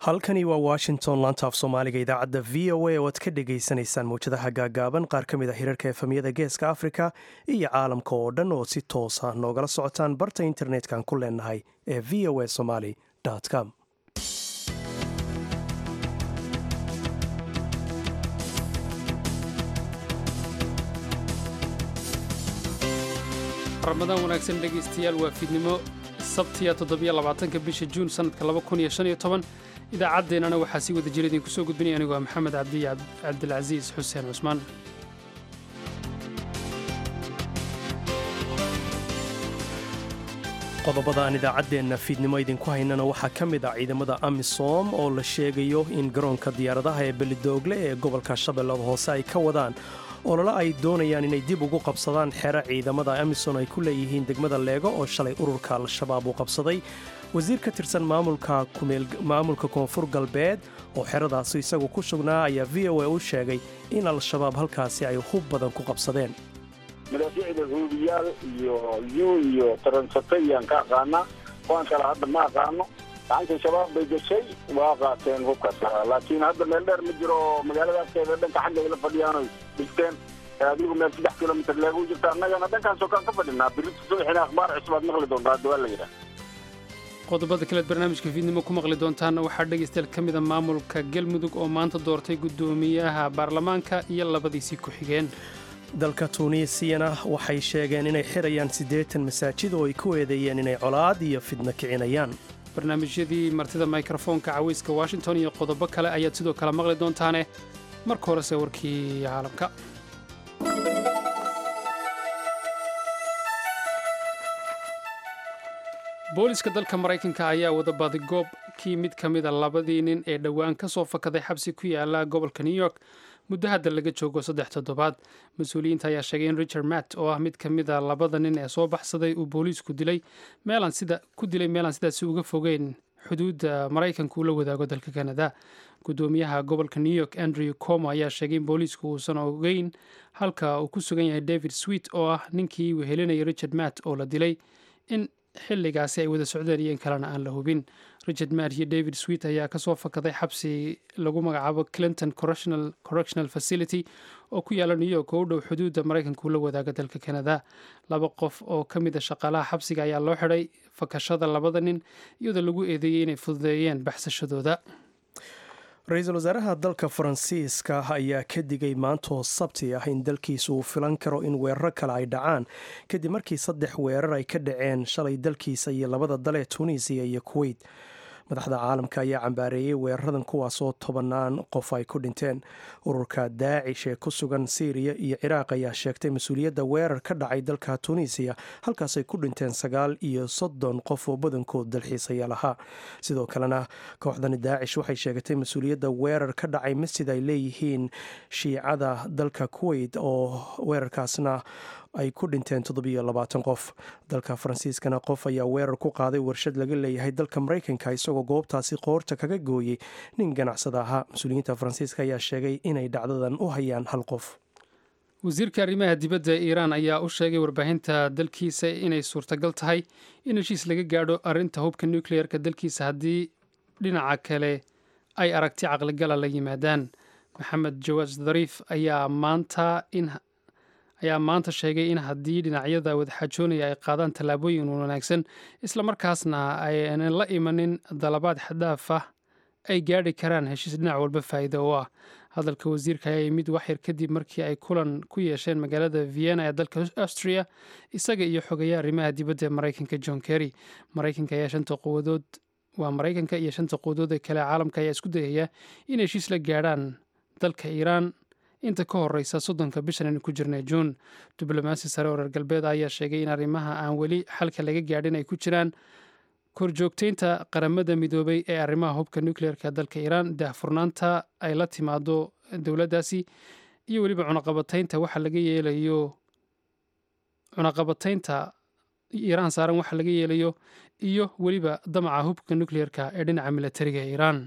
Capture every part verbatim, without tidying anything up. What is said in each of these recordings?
halkani waa washington laanta af soomaaliga idaacadda v o a oo aad ka dhagaysanaysaan mawjadaha gaagaaban qaar ka mid a hirarka efamiyada geeska afrika iyo caalamka oo dhan oo si toosa noogala socotaan barta internet-kan ku leenahay ee v o a somaly com ramadaan wanaagsan dhegaystayaal waa fiidnimo sabtiya toddobiyo labaatanka bisha juun sannadka laba kun iyo shan iyo toban idaacaddeenana waxaa sii wada jira idinku soo gudbinaya anigu waa maxamed cabdi cabdilcasiis xuseen cusmaan qodobada aan idaacaddeenna fiidnimo idinku haynana waxaa ka mid ah ciidamada amisom oo la sheegayo in garoonka diyaaradaha ee belidoogle ee gobolka shabeellada hoose ay ka wadaan olole ay doonayaan inay dib ugu qabsadaan xero ciidamada amisom ay ku leeyihiin degmada leego oo shalay ururka al-shabaab uu qabsaday wasiir ka tirsan maamulka koonfur galbeed oo xeradaasi isagu ku sugnaa ayaa v o a u sheegay in al-shabaab halkaasi ay hub badan ku qabsadeen madaafiicda huubiyaal iyo yu iyo taransate iyaan ka aqaanaa kuwaan kale hadda ma aqaano gacantii shabaab bay gashay waa qaateen hubkaas laakiin hadda meel dheer ma jiro magaaladaaskeeda dhanka xagga ayla fadhiyaanoy dhigteen adigu meel saddex kilomitr leegu jirta annagana dhankaasoo kaan ka fadhinaa birita subaxina akhbaar cusub aad maqli doontaa hadda waa la yidhaha qodobada kaleed barnaamijka fiidnimo ku maqli doontaana waxaa dhegaystayaal ka mida maamulka galmudug oo maanta doortay guddoomiyaha baarlamaanka iyo labadiisii ku-xigeen dalka tuuniisiyana waxay sheegeen inay xirayaan siddeetan masaajid oo ay ku eedeeyeen inay colaad iyo fidno kicinayaan barnaamijyadii martida mikrofoonka cawayska washington iyo qodobo kale ayaad sidoo kale maqli doontaane marka horese warkii caalamka booliska dalka maraykanka ayaa wada baadigoobkii mid ka mida labadii nin ee dhowaan ka soo fakaday xabsi ku yaala gobolka new york muddo hadda laga joogo saddex toddobaad mas-uuliyiinta ayaa sheegay in richard matt oo ah mid ka mida labada nin ee soo baxsaday uu booliisku dilay meelaan sida ku dilay meelaan sidaasi uga fogeyn xuduudda maraykanka uu la wadaago dalka kanada guddoomiyaha gobolka new york andrew como ayaa sheegay in booliisku uusan ogeyn halka uu ku sugan yahay david sweet oo ah ninkii wehelinayay richard matt oo la dilay in xilligaasi ay wada socdeen iyo in kalena aan la hubin richard matt iyo david sweet ayaa kasoo fakaday xabsi lagu magacaabo clinton correctional facility oo ku yaala new york oo u dhow xuduudda maraykanka uu la wadaaga dalka kanada laba qof oo ka mid a shaqaalaha xabsiga ayaa loo xidhay fakashada labada nin iyadoo lagu eedeeyey inay fududeeyeen baxsashadooda ra-iisul wasaaraha dalka faransiiska ayaa ka digay maantoo sabti ah in dalkiisa uu filan karo in weeraro kale ay dhacaan kadib markii saddex weerar ay ka dhaceen shalay dalkiisa iyo labada dal ee tunisiya iyo kuweyt madaxda caalamka ayaa cambaareeyey weeraradan kuwaasoo tobannaan qof ay ku dhinteen ururka daacish ee ku sugan siiriya iyo ciraaq ayaa sheegtay mas-uuliyadda weerar ka dhacay dalka tunisiya halkaasay ku dhinteen sagaal iyo soddon qof oo badankood dalxiisayaal ahaa sidoo kalena kooxdani daacish waxay sheegatay mas-uuliyadda weerar ka dhacay masjid ay leeyihiin shiicada dalka kuweyt oo weerarkaasna ay ku dhinteen toddobiyo labaatan qof dalka faransiiskana qof ayaa weerar ku qaaday warshad laga leeyahay dalka maraykanka isagoo goobtaasi qoorta kaga gooyey nin ganacsada ahaa mas-uuliyiinta faransiiska ayaa sheegay inay dhacdadan u hayaan hal qof wasiirka arrimaha dibadda ee iiraan ayaa u sheegay warbaahinta dalkiisa inay suurtagal tahay in heshiis laga gaadho arrinta hubka nukliyeerka dalkiisa haddii dhinaca kale ay aragti caqligala la yimaadaan maxamed jawaas dhariif ayaa maanta in ayaa maanta sheegay in haddii dhinacyada wadaxaajoonaya ay qaadaan tallaabooyin wanaagsan islamarkaasna aynan la imanin dalabaad xadaaf ah ay gaadhi karaan heshiis dhinac walba faa'iido u ah hadalka wasiirka ayaa yimid waxyar kadib markii ay kulan ku yeesheen magaalada vienna ee dalka austria isaga iyo xogeeya arrimaha dibadda ee maraykanka john kerry maraykanka ayaa shanta quwadood waa maraykanka iyo shanta quwadood ee kale caalamka ayaa isku dayaya in heshiis la gaadhaan dalka iiraan inta ka horeysa soddonka bishan aynu ku jirnay juun diblomaasi sare oo reer galbeed ayaa sheegay in arrimaha aan weli xalka laga gaadhin ay ku jiraan korjoogteynta qaramada midoobay ee arrimaha hubka nukliyeerka dalka iiraan daahfurnaanta ay la timaado dowladdaasi iyo weliba cunaqabataynta waxa laga yeelayo cunaqabataynta iiraan saaran waxa laga yeelayo iyo weliba damaca hubka nukliyeerka ee dhinaca militariga ee iiraan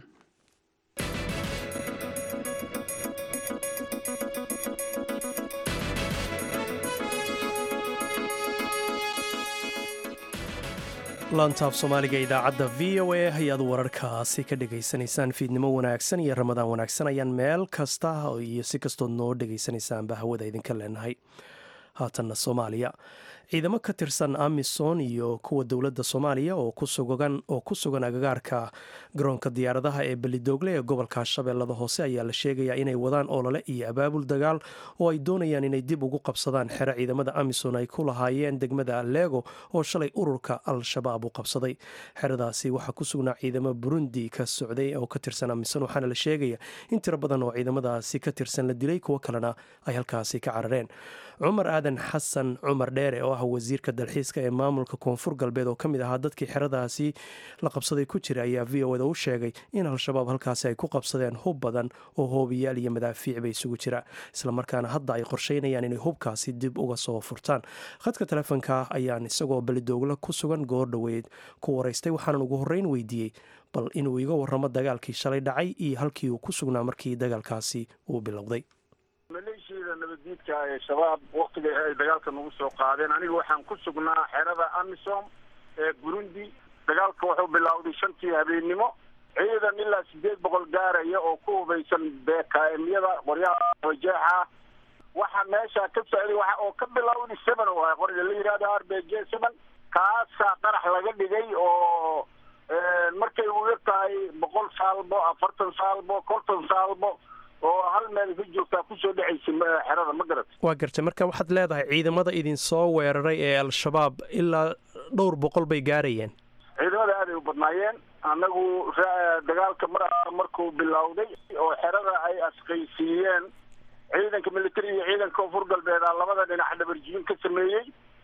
laantaaf soomaaliga idaacadda v o a ayaad wararkaasi ka dhegaysanaysaan fiidnimo wanaagsan iyo ramadaan wanaagsan ayaan meel kasta iyo si kastood noo dhegaysanaysaanba hawada idinka leenahay. haatanna soomaaliya ciidamo ka tirsan amisom iyo kuwa dowladda soomaaliya oo ku sugan agagaarka garoonka diyaaradaha ee belidoogle ee gobolka shabeellada hoose ayaa la sheegayaa inay wadaan olole iyo abaabul dagaal oo ay doonayaan inay dib ugu qabsadaan xero ciidamada amisom ay ku lahaayeen degmada leego oo shalay ururka al-shabaab u qabsaday. xeradaasi waxaa ku sugnaa ciidamo burundi ka socday oo ka tirsan amisom, waxaana la sheegaya in tiro badan oo ciidamadaasi ka tirsan la dilay, kuwo kalena ay halkaasi ka carareen. cumar aadan xasan cumar dheere oo ah wasiirka dalxiiska ee maamulka koonfur galbeed oo ka mid ahaa dadkii xeradaasi la qabsaday ku jira ayaa v o da u sheegay in al-shabaab halkaasi ay ku qabsadeen hub badan oo hoobiyaal iyo madaafiic bay isugu jira, islamarkaana hadda ay qorsheynayaan inay hubkaasi dib uga soo furtaan. khadka telefoonka ayaan isagoo belidoogla ku sugan goor dhoweyd ku waraystay, waxaanan ugu horreyn weydiiyey bal inuu iga warramo dagaalkii shalay dhacay iyo halkii uu ku sugnaa markii dagaalkaasi uu bilowday. maleeshiyada nabaddiidka ee shabaab waktiga ay dagaalka nagu soo qaadeen, aniga waxaan ku sugnaa xerada amisom ee burundi. dagaalka wuxuu bilowday shantii habeennimo. ciidan ilaa sideed boqol gaaraya oo ku hubaysan beekaemyada qoryaha wajeexa waxa meesha ka socday waxa oo ka bilowday seven oo ah qoriga la yidhahdo r b g seven kaasaa qarax laga dhigay oo markay u yar tahay boqol saalbo afartan saalbo konton saalbo oo hal meel ka joogtaa kusoo dhexaysa xerada. ma garat waa gartay. marka waxaad leedahay ciidamada idin soo weeraray ee al-shabaab ilaa dhowr boqol bay gaarayeen? ciidamada aaday u badnaayeen. annagu dagaalka mar markuu bilowday oo xerada ay asqaysiiyeen ciidanka military iyo ciidanka koonfur galbeed a labada dhinac dhabarjibin ka sameeyey,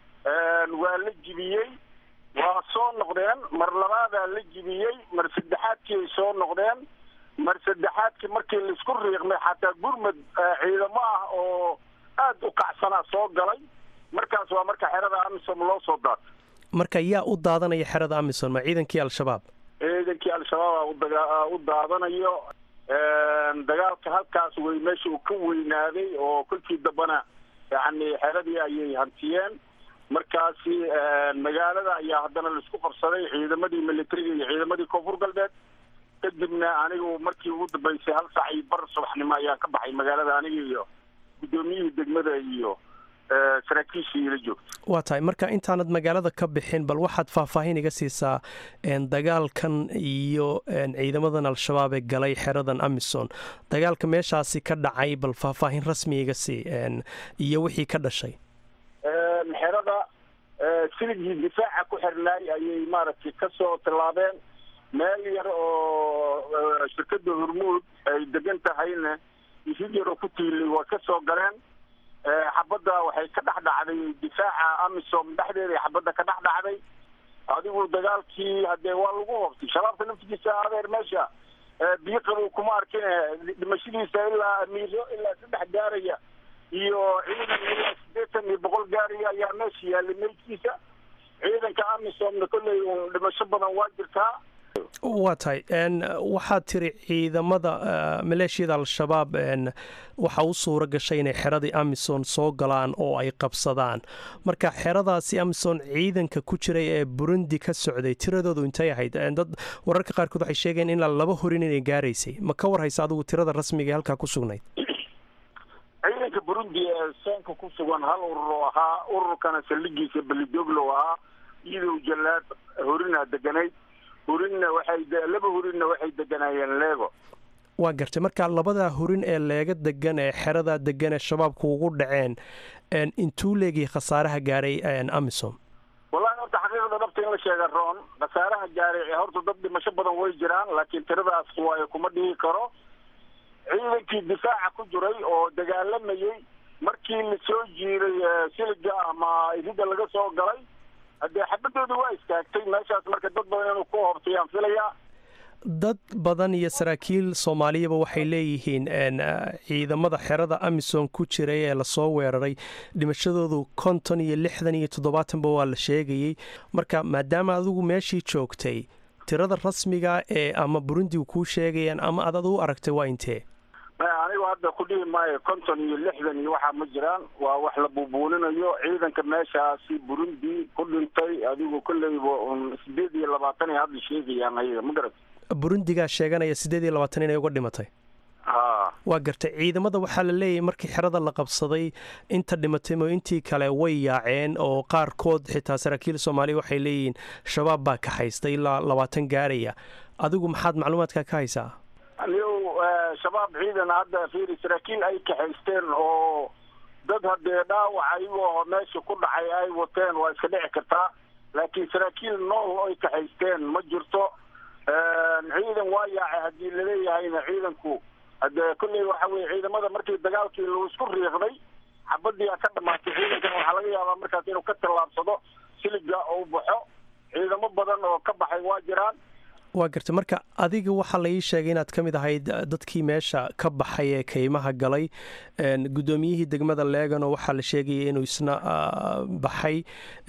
waa la jibiyey, waa soo noqdeen. mar labaadaa la jibiyey, mar saddexaadkii ay soo noqdeen, mar saddexaadkii markii laisku riiqmay xataa gurmad ciidamo ah oo aad u kacsanaa soo galay. markaas waa marka xerada amisom loo soo daatay. marka yaa u daadanaya xerada amisom? ma ciidankii al-shabaab? ciidankii al-shabaab u daadanayo. dagaalka halkaas wey meesha uu ka weynaaday oo kolkii dambana yani xeradii ayay hantiyeen. markaasi magaalada ayaa haddana laisku qabsaday ciidamadii militariga iyo ciidamadii koonfur galbeed. kadibna anigu markii ugu dambaysay hal saac iyo bar subaxnimo ayaan ka baxay magaalada, aniga iyo guddoomiyihii degmada iyo saraakiishii la joogta. waa tahay. marka intaanad magaalada ka bixin bal waxaad faahfaahin iga siisaa dagaalkan iyo ciidamadan al-shabaab ee galay xeradan amisom. dagaalka meeshaasi ka dhacay bal faahfaahin rasmi iga sii iyo wixii ka dhashay. xerada siligii difaaca ku xirnaay ayay maaragtay kasoo tallaabeen. meel yar oo shirkada hormuud ay degan tahayna isid yar oo ku tiilay waa ka soo galeen. xabadda waxay ka dhex dhacday difaaca amisom dhexdeeda xabadda ka dhex dhacday. adigu dagaalkii haddee waa lagu hoobtay. shabaabka naftigiisa adeer meesha biyo qabow kuma arkin, dhimashadiisa ilaa amiiro ilaa saddex gaaraya iyo ciidan ilaa sideetan iyo boqol gaaraya ayaa meesha yaallay meydkiisa. ciidanka amisomna kolley dhimasho badan waa jirtaa. waa tahay. waxaad tiri ciidamada maleeshiyada al-shabaab waxa u suura gashay inay xeradii amisom soo galaan oo ay qabsadaan. marka xeradaasi amisom ciidanka ku jiray ee burundi ka socday tiradoodu intay ahayd? dad wararka qaarkood waxay sheegeen ilaa laba horin inay gaaraysay. ma ka warhaysa adigu tirada rasmiga ee halkaa ku sugnayd? ciidanka burundi ee soonka ku sugan hal urur oo ahaa, ururkana saldhigiisa belidoglo ahaa, iyadow jalaad horinaa deganayd. hurinna waxay laba hurinna waxay deganaayeen leego. waa gartay. marka labadaa hurin ee leega degan ee xeradaa degan ee shabaabku ugu dhaceen intuu leegii khasaaraha gaaray amisom? wallahi horta xaqiiqda dhabta in la sheega roon. khasaaraha gaaray horta dad dhimasho badan way jiraan, laakiin tiradaas waayo kuma dhihi karo. ciidankii difaaca ku jiray oo dagaalamayey markii lasoo jiiray siliga ama irida laga soo galay haddee xabadooda waa istaagtay meeshaas. marka dad badan inuu ku hoobtayaan filayaa. dad badan iyo saraakiil soomaaliyaba waxay leeyihiin ciidamada xerada amisom ku jiray ee lasoo weeraray dhimashadoodu konton iyo lixdan iyo toddobaatanba waa la sheegayey. marka maadaama adigu meeshii joogtay, tirada rasmiga ee ama burundigu kuu sheegayaan ama aad adu aragtay waa intee? anigu hadda ku dhihi maayo konton iyo lixdan iyo waxaa ma jiraan, waa wax la buubuuninayo. ciidanka meeshaasi Burundi ku dhintay adigu kolleyba un sideed iyo labaatan ay hadda sheegayaan ayaga, ma garat burundigaa sheeganaya sideed iyo labaatan inay uga dhimatay. waa gartay. ciidamada waxaa la leeyahay markii xerada la qabsaday inta dhimatay mo intii kale way yaaceen, oo qaarkood xitaa saraakiil soomaaliya waxay leeyihiin shabaab baa ka haystay ilaa labaatan gaaraya. adigu maxaad macluumaadka ka haysaa? anigu shabaab ciidan hadda fiiri saraakiil ay kaxaysteen oo dad haddee dhaawac ayagoo meesha ku dhacay ay wateen waa iska dhici kartaa, laakiin saraakiil nool ay kaxaysteen ma jirto. ciidan waa yaacay haddii laleeyahayna ciidanku hadee kolley waxa weye ciidamada markii dagaalkii lagu isku riiqday xabadii a ka dhamaatay ciidankan waxaa laga yaabaa markaas inuu ka tallaabsado siliga ou baxo. ciidamo badan oo ka baxay waa jiraan. waa gartay. marka adiga waxaa la ii sheegay inaad ka mid ahayd dadkii meesha ka baxay ee kaymaha galay. guddoomiyihii degmada leegano waxaa la sheegaya inuu isna baxay.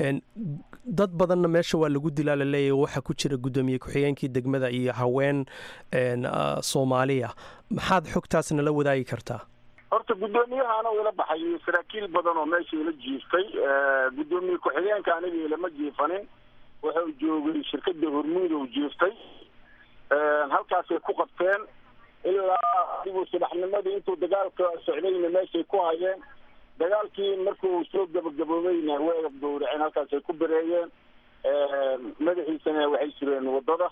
dad badanna meesha waa lagu dilaa laleeyahy. waxaa ku jira guddoomiye ku-xigeenkii degmada iyo haween soomaaliya. maxaad xogtaas nala wadaagi kartaa? horta guddoomiyahaana ila baxay iyo saraakiil badan oo meesha ila jiiftay. guddoomiye ku-xigeenka aniga ilama jiifanin, wuxuu joogay shirkada hormuud u jiiftay. halkaasay ku qabteen ilaa adigu subaxnimadii intuu dagaalka socdayna meeshay ku hayeen. dagaalkii markuu soo gabagaboobayna way gowraceen, halkaasay ku bereeyeen. madaxiisana waxay sureen wadada.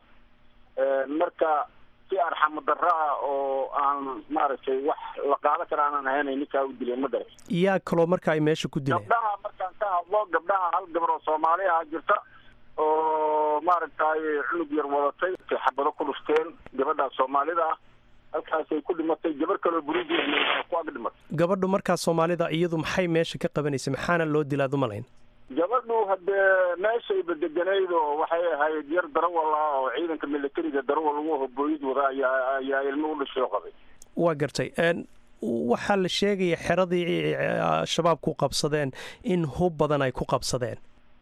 marka si arxamo darro ah oo aan maaragtay wax la qaado kara aanan ahayn ninkaa u dileen ma daray. yaa kaloo marka ay meesha ku dileen? gabdhaha markaan ka hadlo gabdhaha hal gabar oo soomaali ah jirta oo maaragtay cunug yar wadatay xabado ku dhufteen. gabadha soomaalida ah halkaasay ku dhimatay. gabar kaloo Burundi ku ag dhimatay. gabadhu markaa soomaalida iyadu maxay meesha ka qabanaysay? maxaana loo dilaad u malayn? gabadhu haddee meeshay badeganayd oo waxay ahayd yar darawal ah oo ciidanka militariga darawal ugu hobooyid wada ayaa ayaa ilmo u dhashay oo qabay. waa gartay. waxaa la sheegaya xeradii shabaabku qabsadeen in hub badan ay ku qabsadeen.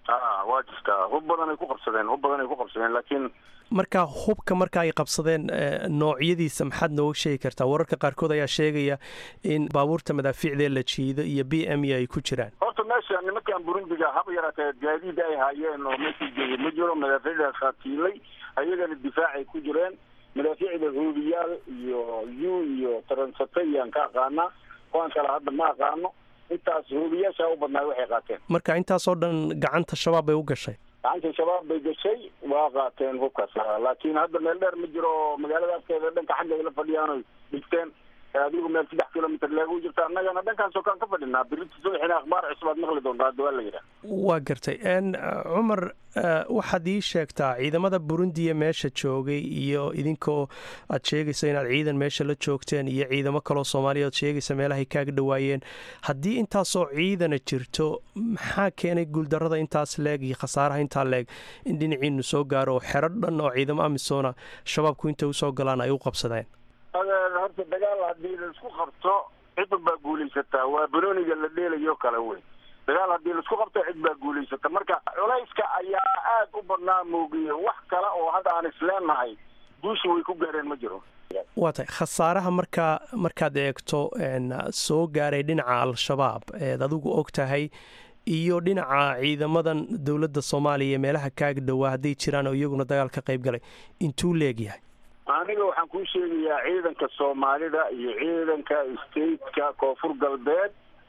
waa jirtaa hub badan ay ku qabsadeen hub badan ay ku qabsadeen laakiin marka hubka marka ay qabsadeen noocyadiisa maxaad nooga sheegi kartaa? wararka qaarkood ayaa sheegaya in baabuurta madaafiicdee la jiido iyo b m ay ku jiraan. horta meesha nimankan burundiga haba yaraatee gaadiid ay haayeen oo meesha joogay ma jiro. madaafiicdaas khatiilay ayagana difaacay ku jireen. madaafiicda hoobiyaal iyo yu iyo taransatayaan ka aqaana, kuwaan kale hadda ma aqaano. intaas hoobiyaasha u badnaa waxay qaateen. marka intaasoo dhan gacanta shabaab bay u gashay? gacanta shabaab bay gashay, waa qaateen hubkaas. laakiin hadda meel dheer ma jiro oo magaalada afkeeda dhanka xagga ay la fadhiyaan oy dhigteen. adigu meel saddex kilomitr leegu jirta. annagana dhankaasoo kaan ka fadhinaa. birita subaxina akhbaar cusub aad maqli doontaa hadda waa la yidhaha. waa gartay. cumar waxaad ii sheegtaa ciidamada burundiya meesha joogay iyo idinkoo aad sheegaysa inaad ciidan meesha la joogteen iyo ciidamo kaloo soomaaliya ad sheegaysa meelahay kaaga dhawaayeen. haddii intaasoo ciidana jirto maxaa keenay guuldarrada intaas leeg iyo khasaaraha intaa leeg in dhinaciinu soo gaaro oo xero dhan oo ciidamo amisoona shabaabku intay usoo galaan ay u qabsadeen? horta dagaal haddii la isku qabto cid baa guulaysataa. waa banooniga la dheelayo kale wey. dagaal haddii la isku qabto cid baa guulaysata. marka culayska ayaa aad u badnaa moogiye wax kale oo hadda aan isleenahay guusha way ku gaareen ma jiro. waa tahay khasaaraha markaa markaad eegto soo gaaray dhinaca al-shabaab eed adigu og tahay iyo dhinaca ciidamadan dowladda soomaaliya meelaha kaaga dhowaa hadday jiraan oo iyaguna dagaal ka qayb galay intuu leegyahay? aniga waxaan kuu sheegayaa ciidanka soomaalida iyo ciidanka stateka koonfur galbeed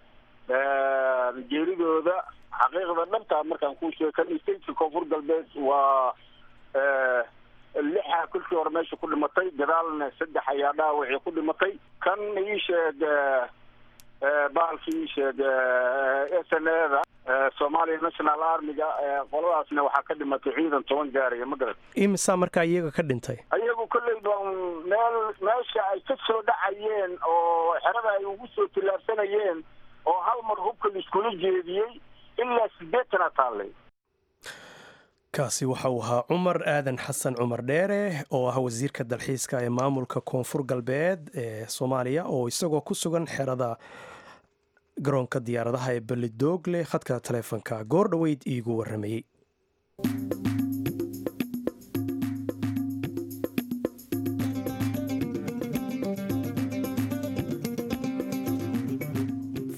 geeridooda xaqiiqda dhabtaa markaan kuu sheeg kan stateka koonfur galbeed waa lixa kolkii hore meesha ku dhimatay, gadaalna saddex ayaa dhaawacii ku dhimatay. kan ii sheeg baalkii ii sheeg s n eda Somalia National Army-ga qoladaasna waxaa ka dhimatay ciidan toban gaaraya ma garan. imisa markaa iyaga ka dhintay? ayagu kolley ba meel meesha ay ka soo dhacayeen oo xerada ay ugu soo tillaabsanayeen oo hal mar hubka iskula jeediyey ilaa sideetana taallay. kaasi waxa uu ahaa cumar aadan xasan cumar dheere oo ah wasiirka dalxiiska ee maamulka koonfur galbeed ee soomaaliya oo isagoo ku sugan xerada garoonka diyaaradaha ee Balidoogle khadka taleefanka goor dhaweyd iigu waramayay.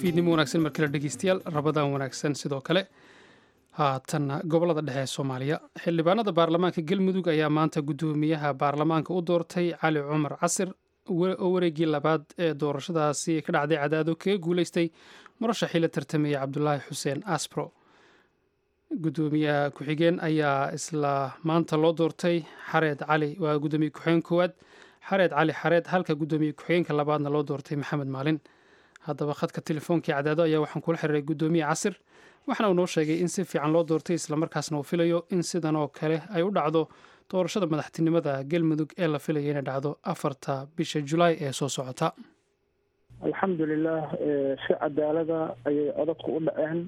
fiidnimo wanaagsan markale dhegeystayaal rabadaan wanaagsan sidoo kale haatanna gobolada dhexe ee soomaaliya xildhibaanada baarlamaanka galmudug ayaa maanta guddoomiyaha baarlamaanka u doortay cali cumar casir oo wareegii labaad ee doorashadaasi ka dhacday cadaado kaga guuleystay murashaxii la tartamayay cabdulaahi xuseen asbro guddoomiyaha ku-xigeen ayaa isla maanta loo doortay xareed cali waa guddoomiye ku-xigeen koowaad xareed cali xareed halka guddoomiye ku-xigeenka labaadna loo doortay maxamed maalin haddaba khadka telefoonkii cadaado ayaa waxaan kula xiriiray guddoomiye casir waxaana uu noo sheegay in si fiican loo doortay islamarkaasna uu filayo in sidan oo kale ay u dhacdo doorashada madaxtinimada galmudug ee la filaya inay dhacdo afarta bisha julaay ee soo socota alxamdulilah si cadaalada ayay codadku u dhaceen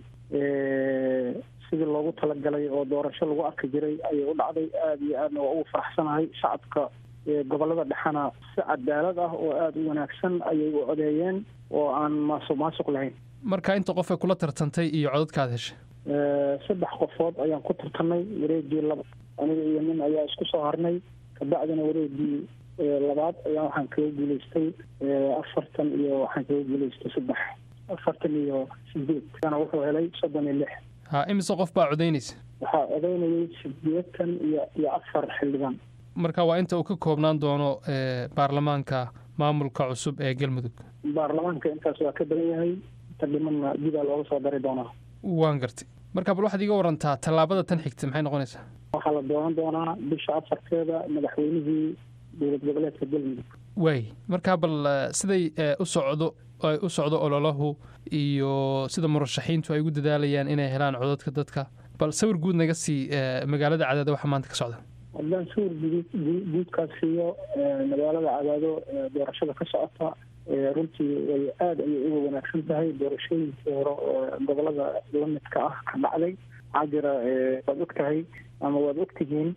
sidii loogu talagalay oo doorasho lagu arki jiray ayay u dhacday aada iyo aadna waa ugu faraxsanahay shacabka gobolada dhexena si cadaalad ah oo aada u wanaagsan ayay u codeeyeen oo aan maasuq maasuq lahayn marka inta qof ay kula tartantay iyo codadkaad heshay saddex qofood ayaan ku tartanay wareegii laba aniga iyo nin ayaa isku soo harnay kabacdina wareegii labaad ayaa waxaan kaga guulaystay afartan iyo waxaan kaga guulaystay saddex afartan iyo sideed kana wuxuu helay soddon iyo lix ha imise qof baa codaynaysa waxaa codaynayay sideetan iyo iyo afar xildhibaan marka waa inta uu ka koobnaan doono baarlamaanka maamulka cusub ee galmudug baarlamaanka intaas waa ka badan yahay inta dhimanna didaa looga soo dari doonaa waan gartay marka bal waxaad iga warantaa tallaabada tan xigta maxay noqonaysaa waxaa la dooran doonaa bisha afarteeda madaxweynihii dowlad goboleedka galmudug waay marka bal siday u socdo ay u socdo ololahu iyo sida murashaxiintu ay ugu dadaalayaan inay helaan codadka dadka bal sawir guud naga sii magaalada cadaado waxa maanta ka socda haddaan sawir guudkaas siiyo magaalada cadaado doorashada ka socota runtii way aada ayay uga wanaagsan tahay doorashooyinkii hore oo gobolada lamidka ah ka dhacday waxaa jira waad og tahay ama waad ogtihiin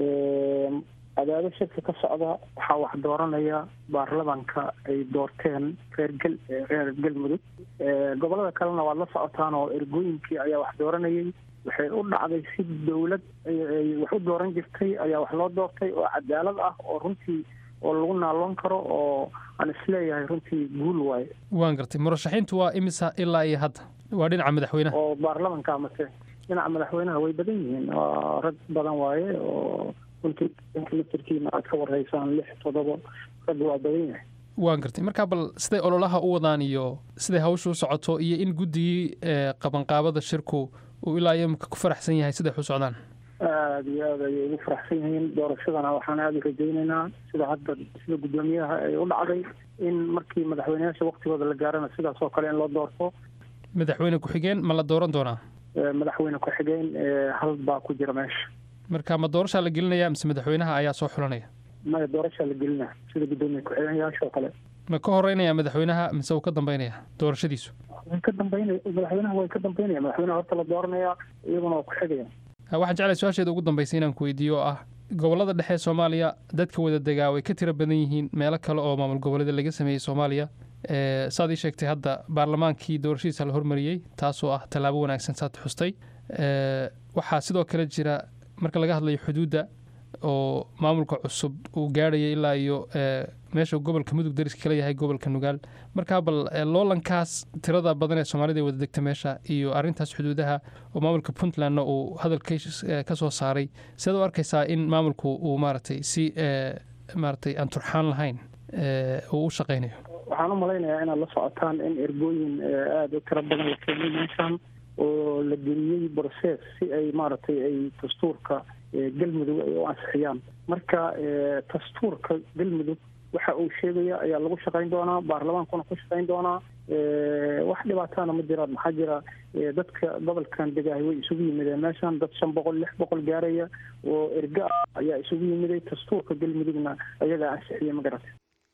cadaado shirka ka socda waxaa wax dooranaya baarlamaanka ay doorteen reer gal reer galmudug gobolada kalena waad la socotaan oo ergooyinkii ayaa wax dooranayay waxay u dhacday si dowlad ay wax u dooran jirtay ayaa wax loo doortay oo cadaalad ah oo runtii oo lagu naaloon karo oo aan isleeyahay runtii guul waaye waan gartay murashaxiintu waa imisa ilaa iyo hadda waa dhinaca madaxweynaha oo baarlamanka mase dhinaca madaxweynaha way badan yihiin waa rag badan waaye oo runtii mitirkiina aad ka warhaysaan lix toddoba rag waa badan yahay waan gartay marka bal siday ololaha u wadaan iyo siday hawsha u socoto iyo in guddigii qabanqaabada shirku uu ilaa iyo imika ku faraxsan yahay siday u socdaan aada iyo aada ayay ugu faraxsan yihiin doorashadana waxaan aada u rajaynaynaa sida hadda sida guddoomiyaha ay u dhacday in markii madaxweyneyaasha waktigooda la gaarana sidaas oo kale in loo doorto madaxweyne ku-xigeen ma la dooran doonaa madaxweyne ku-xigeen hal baa ku jira meesha marka ma doorashaa la gelinaya mise madaxweynaha ayaa soo xulanaya maya doorashaa la gelinaya sida guddoomiye ku-xigeenyaasha oo kale ma ka horeynaya madaxweynaha mise uu ka dambeynaya doorashadiisu way ka dambeynaya madaxweynaha way ka dambeynaya madaxweynaha horta la dooranaya iyaguna waa ku-xigaya waxaan jeclay su-aasheeda ugu dambeysay inaan ku weydiiyo oo ah gobolada dhexe soomaaliya dadka wada degaa way ka tiro badan yihiin meelo kale oo maamul goboleeda laga sameeyey soomaaliya saad ii sheegtay hadda baarlamaankii doorashadiisa la hormariyey taasoo ah tallaabo wanaagsan saad xustay waxaa sidoo kale jira marka laga hadlayo xuduudda oo maamulka cusub uu gaadhaya ilaa iyo meesha gobolka mudug dariska kala yahay gobolka nugaal markaa bal loolankaas tirada badan ee soomaalida ay wada degta meesha iyo arintaas xuduudaha oo maamulka puntlandna uu hadalka ka soo saaray sidaad u arkaysaa in maamulku uu maaragtay si maaragtay aan turxaan lahayn uu u shaqaynayo waxaan u malaynayaa inaad la socotaan in ergooyin aada u tiro badan la keenay meeshan oo la geliyey process si ay maaragtay ay dastuurka galmudug ay u ansixiyaan marka dastuurka galmudug waxa uu sheegaya ayaa lagu shaqayn doonaa baarlamaankuna ku shaqayn doonaa wax dhibaatana ma jiraan maxaa jira dadka gobolkan degaahay way isugu yimideen meeshan dad shan boqol lix boqol gaaraya oo erga ah ayaa isugu yimiday dastuurka galmudugna ayagaa ansixiyey magarata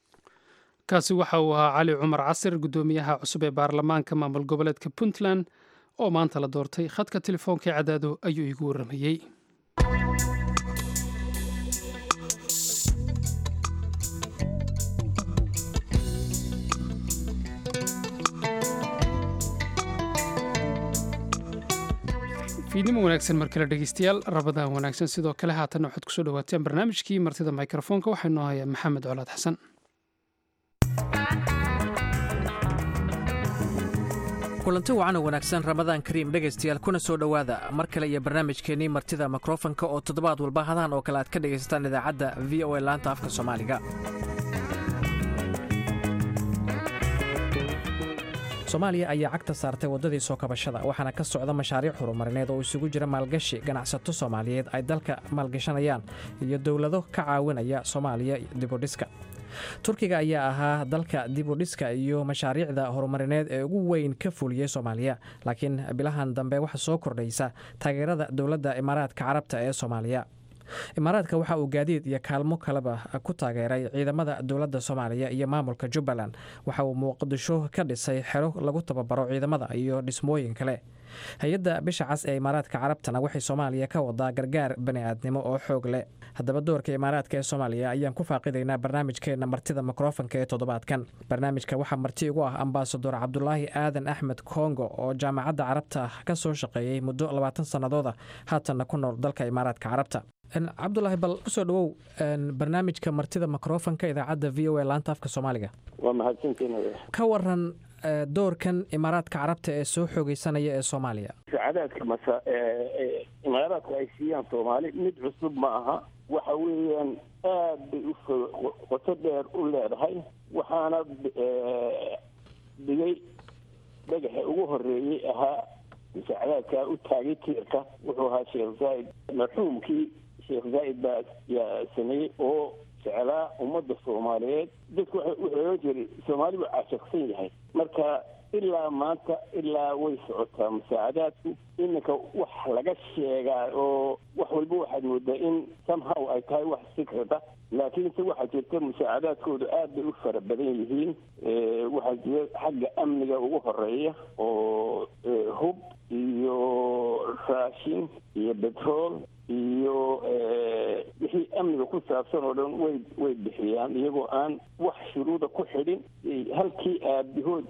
kaasi waxa uu ahaa cali cumar casir guddoomiyaha cusub ee baarlamaanka maamul goboleedka puntland oo maanta la doortay khadka telefoonka ee cadaado ayuu iigu warramayey fiidnimo wanaagsan mar kale dhegeystayaal rabadaan wanaagsan sidoo kale haatanna waxaad kusoo dhawaateen barnaamijkii martida mikrofoonka waxaa inoo hayaa maxamed colaad xasan kulanti wacan oo wanaagsan ramadaan kariim dhegaystayaal kuna soo dhowaada mar kale iyo barnaamijkeennii martida mikrofonka oo toddobaad walba hadahan oo kale aad ka dhegaysataan idaacadda v o a laanta afka soomaaliga. soomaaliya ayaa cagta saartay waddadii soo kabashada waxaana ka socda mashaariic horumarineed oo isugu jira maalgashi ganacsato soomaaliyeed ay dalka maalgashanayaan iyo dowlado ka caawinaya soomaaliya dibudhiska. turkiga ayaa ahaa dalka dibudhiska iyo mashaariicda horumarineed ee ugu weyn ka fuliyey soomaaliya, laakiin bilahan dambe waxa soo kordhaysa taageerada dowladda imaaraadka carabta ee soomaaliya. imaaraadka waxa uu gaadiid iyo kaalmo kaleba ku taageeray ciidamada dowladda soomaaliya iyo maamulka jubbaland. waxa uu muqdisho ka dhisay xero lagu tababaro ciidamada iyo dhismooyin kale. hay-adda bisha cas ee imaaraadka carabtana waxay soomaaliya ka wadaa gargaar bani'aadnimo oo xoog leh. haddaba doorka imaaraadka ee soomaaliya ayaan ku faaqidaynaa barnaamijkeena martida mikrofonka ee toddobaadkan. barnaamijka waxaa marti ugu ah ambaasador cabdulaahi aadan axmed kongo oo jaamacadda carabta ka soo shaqeeyey muddo labaatan sannadooda haatanna ku nool dalka imaaraadka carabta. cabdulaahi bal kusoo dhawow barnaamijka martida mikrofonka idaacadda v o a laanta afka soomaaliga. waa mahadsantiin. ka waran doorkan imaaraadka carabta ee soo xoogeysanaya ee soomaaliya. saacadaadka masa imaaraadka ay siiyaan soomaali mid cusub ma aha, waxa weeyaan aad bay u qoto dheer u leedahay. waxaana dhigay dhagaxa ugu horeeyey ahaa saacadaadka u taagay tiirka wuxuu ahaa sheekh zaaid. marxuumkii sheekh zaaid baa yaa sameeyey oo jeclaa ummadda soomaaliyeed. dadku wuxuu ohan jiray soomaali buu caashaqsan yahay. marka ilaa maanta ilaa way socotaa musaacadaadku. iminka wax laga sheegaa oo wax walba waxaad moodaa in somehow ay tahay wax sikrada, laakiinse waxaa jirta musaacadaadkooda aad bay u fara badan yihiin. waxaa jira xagga amniga ugu horeeya oo hub iyo raashin iyo betrol iyo wixii amniga ku saabsan oo dhan way way bixiyaan iyagoo aan wax shuruuda ku xidhin. halkii aabahood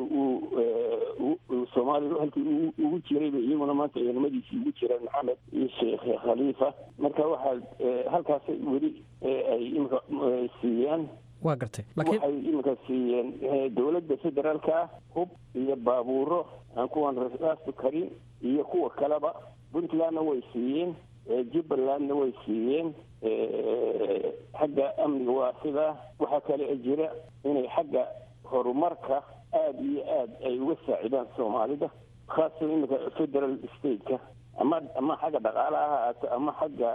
uu soomaaliya halkii ugu jirayba iyaguna maanta ciidamadiisii ugu jiraan maxamed iyo sheekh khaliifa. marka waxaa halkaas weli ay imika siiyaan. waa gartay waxay iminka siiyeen dowladda federaalka ah hub iyo baabuuro aan kuwan rasaastu karin iyo kuwa kaleba. puntlandna way siiyeen, jubbalandna way siiyeen. xagga amniga waa sidaa. waxaa kale jira inay xagga horumarka aada iyo aad ay uga saacidaan soomaalida, khaasatan iminka federal stateka ama ama xagga dhaqaalaha ha ahaate ama xagga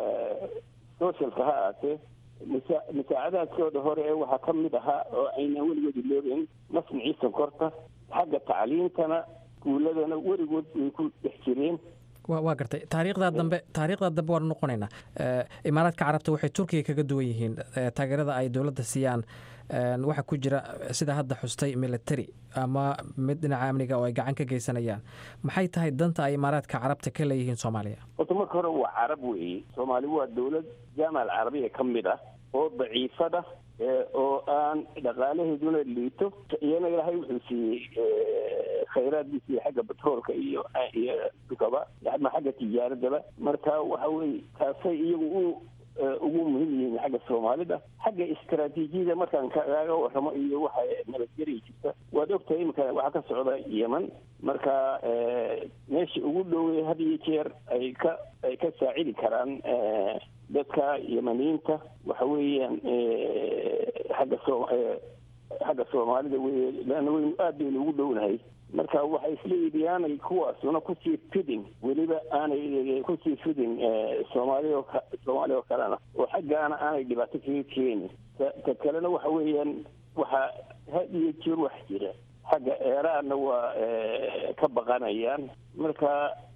socialka ha ahaatee. musaacadaadkooda hore waxaa ka mid ahaa oo aynaan weligood iloobeyn masnicii sonkorta. xagga tacliintana iskuuladana weligood way ku dhex jireen. waa gartay taariikhda dambe taariikhda dambe waanu noqonaynaa. imaaraadka carabta waxay turkiga kaga duwan yihiin taageerada ay dowladda siiyaan. waxaa ku jira sida hadda xustay military ama mid dhinaca amniga oo ay gacan ka geysanayaan. maxay tahay danta ay imaaraadka carabta ka leeyihiin soomaaliya? horta marka hore waa carab weeye. soomaali waa dowlad jaamac alcarabiya ka mid ah oo daciifada oo aan dhaqaalaheeduna liito. iyana ilaahay wuxuu siiyey khayraadkiisa xagga batroolka iyo iyo dukaba ama xagga tijaaradaba. marka waxa weye taasay iyagu u ugu muhiim yihiin xagga soomaalida. xagga istaraatiijiyada markaan kaaga warramo iyo waxa nabadgeli jirta, waad ogtahay iminka waxaa ka socda yeman. marka meesha ugu dhowey had iyo jeer ay ka ay ka saacidi karaan dadka yemaniyiinta waxa weeyaan xagga soo xagga soomaalida wey, leanna waynu aad baynu ugu dhownahay. marka waxay isleeyihiin aanay kuwaasuna kusii fidin, weliba aanay kusii fidin soomaaliya oo soomaaliya oo kalena oo xaggaana aanay dhibaato kaga keenin. ta kalena waxa weeyaan waxaa had iyo jeer wax jira xagga eeraanna waa ka baqanayaan. marka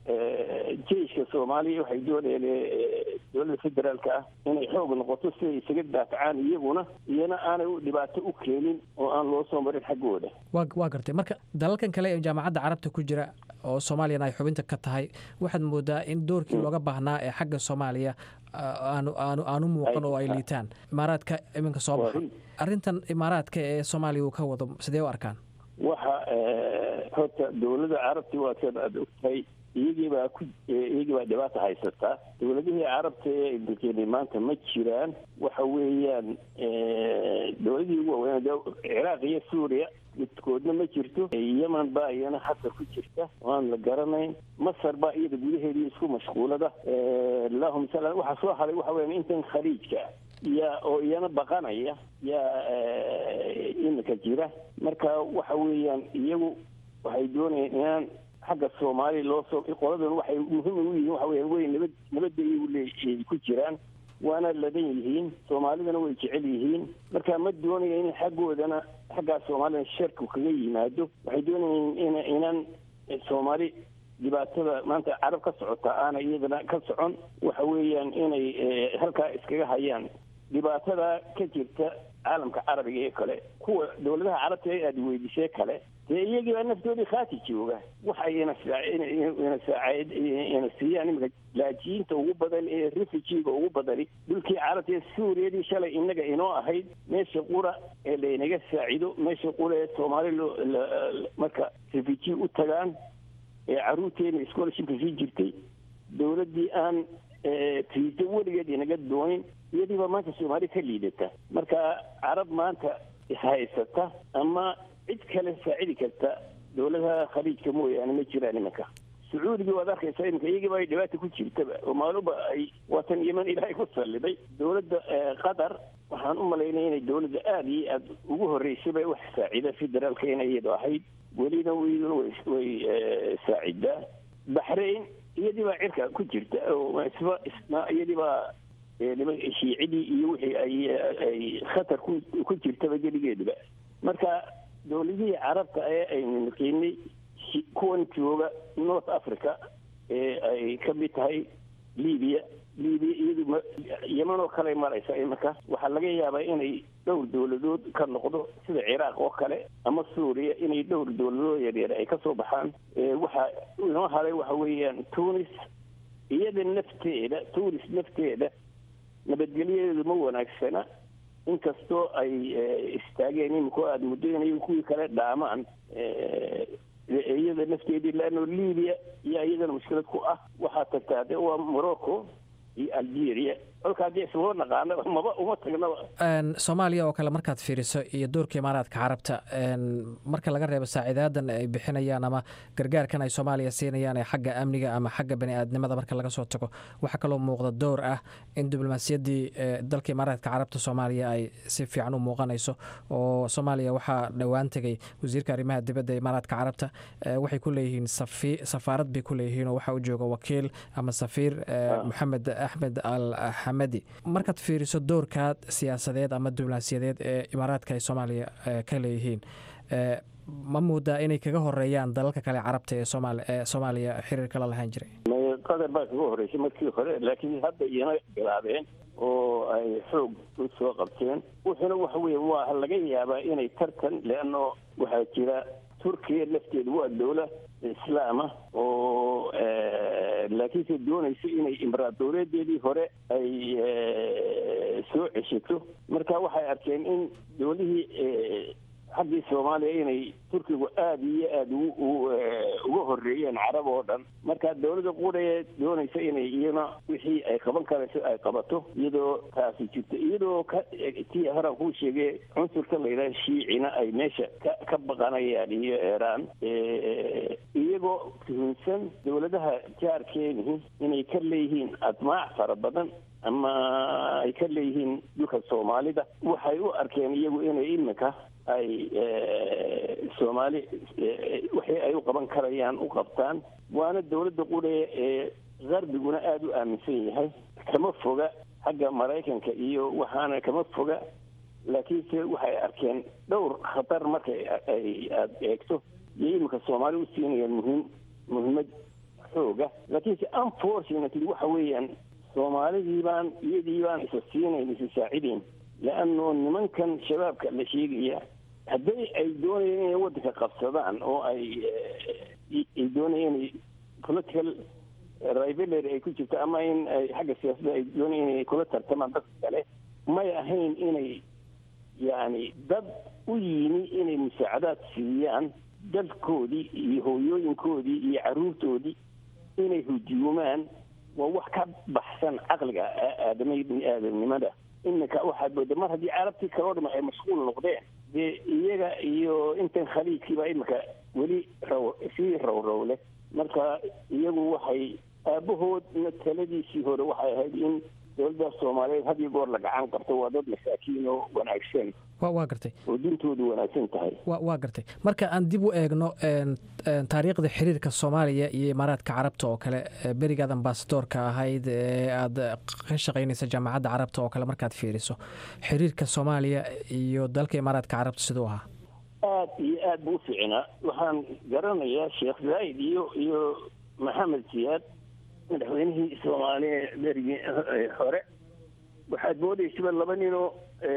jeyshka soomaaliya waxay doonayeen dowladda federaalka ah inay xoog noqoto si ay isaga daafacaan iyaguna iyana aanay u dhibaato u keenin oo aan loo soo marin xaggooda. wa waa gartay. marka dalalkan kale ee jaamacadda carabta ku jira oo soomaaliyana ay xubinta ka tahay, waxaad moodaa in doorkii looga baahnaa ee xagga soomaaliya aanu aanu aanu muuqan oo ay liitaan. imaaraadka iminka soo baxa arrintan imaaraadka ee soomaaliya uu ka wado sidee u arkaan? waxa horta dowladda carabti waa sida aad ogtahay iyagii baa ku iyagii baa dhibaata haysataa. dowladihii carabta ee dalkeena maanta ma jiraan. waxa weeyaan dowladihii ugu waaweyn ciraaq iyo suuriya midkoodna ma jirto. yemen baa iyana hadda ku jirta waan la garanayn. masar baa iyada gudaheedii isku mashquulada. allahuma sala waxaa soo haray waxa weeyaan intan khaliijka yaa oo iyana baqanaya yaa imika jira. marka waxa weeyaan iyagu waxay doonayaan inaan xagga soomaaliya loo soo qoladan waxay muhiim u yihiin waxa weeyaan way nabad nabadda iyagu leeyihiin ku jiraan waana ladan yihiin. soomaalidana way jecel yihiin. marka ma doonaya in xaggoodana xaggaa soomaalida sharku kaga yimaado. waxay doonayeen in inaan soomaali dhibaatada maanta carab ka socota aana iyadana ka socon. waxa weeyaan inay halkaa iskaga hayaan dhibaatada ka jirta caalamka carabiga ee kale. kuwa dowladaha carabta ee aada weydiisee kale dee iyagii baa naftoodii khaati jooga. waxayna ina saacid ina siiyaan imika laajiinta ugu badan ee refugiga ugu badani dhulkii carabta ee suuriyadii shalay inaga inoo ahayd meesha qura ee laynaga saacido meesha qura ee soomaali loo marka refugee u tagaan ee caruurteena scholarshipka sii jirtay dowladdii aan fiisa weligeed inaga doonin iyadii baa maanta soomaali ka liidata. marka carab maanta haysata ama cid kale saacidi karta dowladaha khaliijka mooyaane ma jiraan iminka. sacuudigii waad arkaysaa iminka iyagii baa dhibaata ku jirtaba oo maaluba ay watan yeman ilaahay ku salliday. dowladda qatar waxaan u malaynaya inay dowladda aada iyo aada ugu horreysayba wax saacida federaalka inay iyadu ahayd. welina iyaduna way saacidaa. baxrayn iyadii baa cirka ku jirta oo isba isna iyadii baa shiicidii iyo wixii ay ay khatar ku ku jirtaba geligeedaba. marka dowladihii carabta ee aynu naqiinay kuwan jooga north africa ee ay ka mid tahay libiya libiya iyadu yeman oo kale maraysa iminka. waxaa laga yaabaa inay dhowr dowladood ka noqdo sida ciraaq oo kale ama suuriya inay dhowr dowladood yaryar ay ka soo baxaan. waxaa inoo haray waxa weeyaan tunis. iyada nafteeda tunis nafteeda nabadgelyadeedu ma wanaagsana inkastoo ay istaageen imiko aada muddo inay kuwii kale dhaamaan. iyada nafteedii laano libiya iyo iyadana mushkilad ku ah. waxaa tagtaa de waa morocco iyo algeria. kolka haddii ismoo naqaana maba uma tagnaba. soomaaliya oo kale markaad fiiriso iyo doorka imaaraadka carabta marka laga reebo saacidaadan ay bixinayaan ama gargaarkan ay soomaaliya siinayaan ee xagga amniga ama xagga bani aadnimada marka laga soo tago waxaa kaloo muuqda door ah in diblomaasiyaddii dalka imaaraadka carabta soomaaliya ay si fiican u muuqanayso. oo soomaaliya waxaa dhowaan tegay wasiirka arrimaha dibadda ee imaaraadka carabta. waxay ku leeyihiin safaarad bay ku leeyihiin oo waxaa u jooga wakiil ama safiir maxamed axmed al markaad fiiriso doorka siyaasadeed ama diblomaasiyadeed ee imaaraadka ay soomaaliya ka leeyihiin ma moodaa inay kaga horeeyaan dalalka kale carabta ee soomaaliya xiriirka la lahaan jiray? qatar baa kaga horeysay markii hore laakiin hadda iyana bilaabeen oo ay xoog u soo qabteen. wuxuuna waxa weeye waa laga yaabaa inay tartan leano waxaa jira turkiya lafteedu waa dowla islaama oo laakiinse doonaysa inay imbaraadoreedeedii hore ay soo ceshato. marka waxay arkeen in dowladihii xaggii soomaaliya inay turkigu aada iyo aada uga horeeyeen carab oo dhan. marka dowladda quree doonaysa inay iyana wixii ay qaban karayso ay qabato iyadoo taasi jirto. iyadoo tii horaan kuu sheegay cunsurka la yidhaha shiicina ay meesha ka ka baqanayaan iyo iiraan iyagoo tuhunsan dowladaha jaarkeenihi inay ka leeyihiin admaac fara badan ama ay ka leeyihiin dhulka soomaalida. waxay u arkeen iyagu inay iminka ay soomaali waxii ay u qaban karayaan u qabtaan. waana dowladda quree ee qarbiguna aada u aaminsan yahay. kama foga xagga maraykanka iyo waxaana kama foga laakiinse waxay arkeen dhowr khatar markay ay aada eegto iyo iminka soomaali u siinayaan muhiim muhiimad xooga. laakiinse unfortunately waxa weeyaan soomaalidii baan iyadii baan isa siinayn isa saacidayn leano nimankan shabaabka la sheegaya haddii ay doonayeen inay waddanka qabsadaan oo ay ay doonayeen inay political rivalry ay ku jirto ama in ay xagga siyaasadda ay doonayeen inay kula tartamaan dadka kale may ahayn inay yacni dad u yimi inay musaacadaad siiyaan dalkoodii iyo hooyooyinkoodii iyo carruurtoodii inay hujuumaan waa wax ka baxsan caqliga aadamay bini aadamnimada. iminka waxaad mooda mar haddii carabtii kaloo dhama ay mashquul noqdeen dee iyaga iyo intan khaliijkiiba iminka weli raw sii rowrow leh. marka iyagu waxay aabahoodna taladiisii hore waxay ahayd in dowladda soomaaliyeed had iyo goor la gacan qabto. waa dad masaakiin oo wanaagsan waa gartay oo dintoodu wanaagsan tahay. waa gartay. marka aan dib u eegno taariikhda xiriirka soomaaliya iyo imaaraadka carabta oo kale, berigaad ambasadoorka ahayd ee aad ka shaqaynaysa jaamacadda carabta oo kale, markaad fiiriso xiriirka soomaaliya iyo dalka imaaraadka carabta siduu ahaa? aad iyo aad buu u fiicnaa. waxaan garanayaa sheekh zaa'id iyo iyo maxamed siyaad madaxweynihii soomaaliya berigii hore, waxaad moodaysaba laba ninoo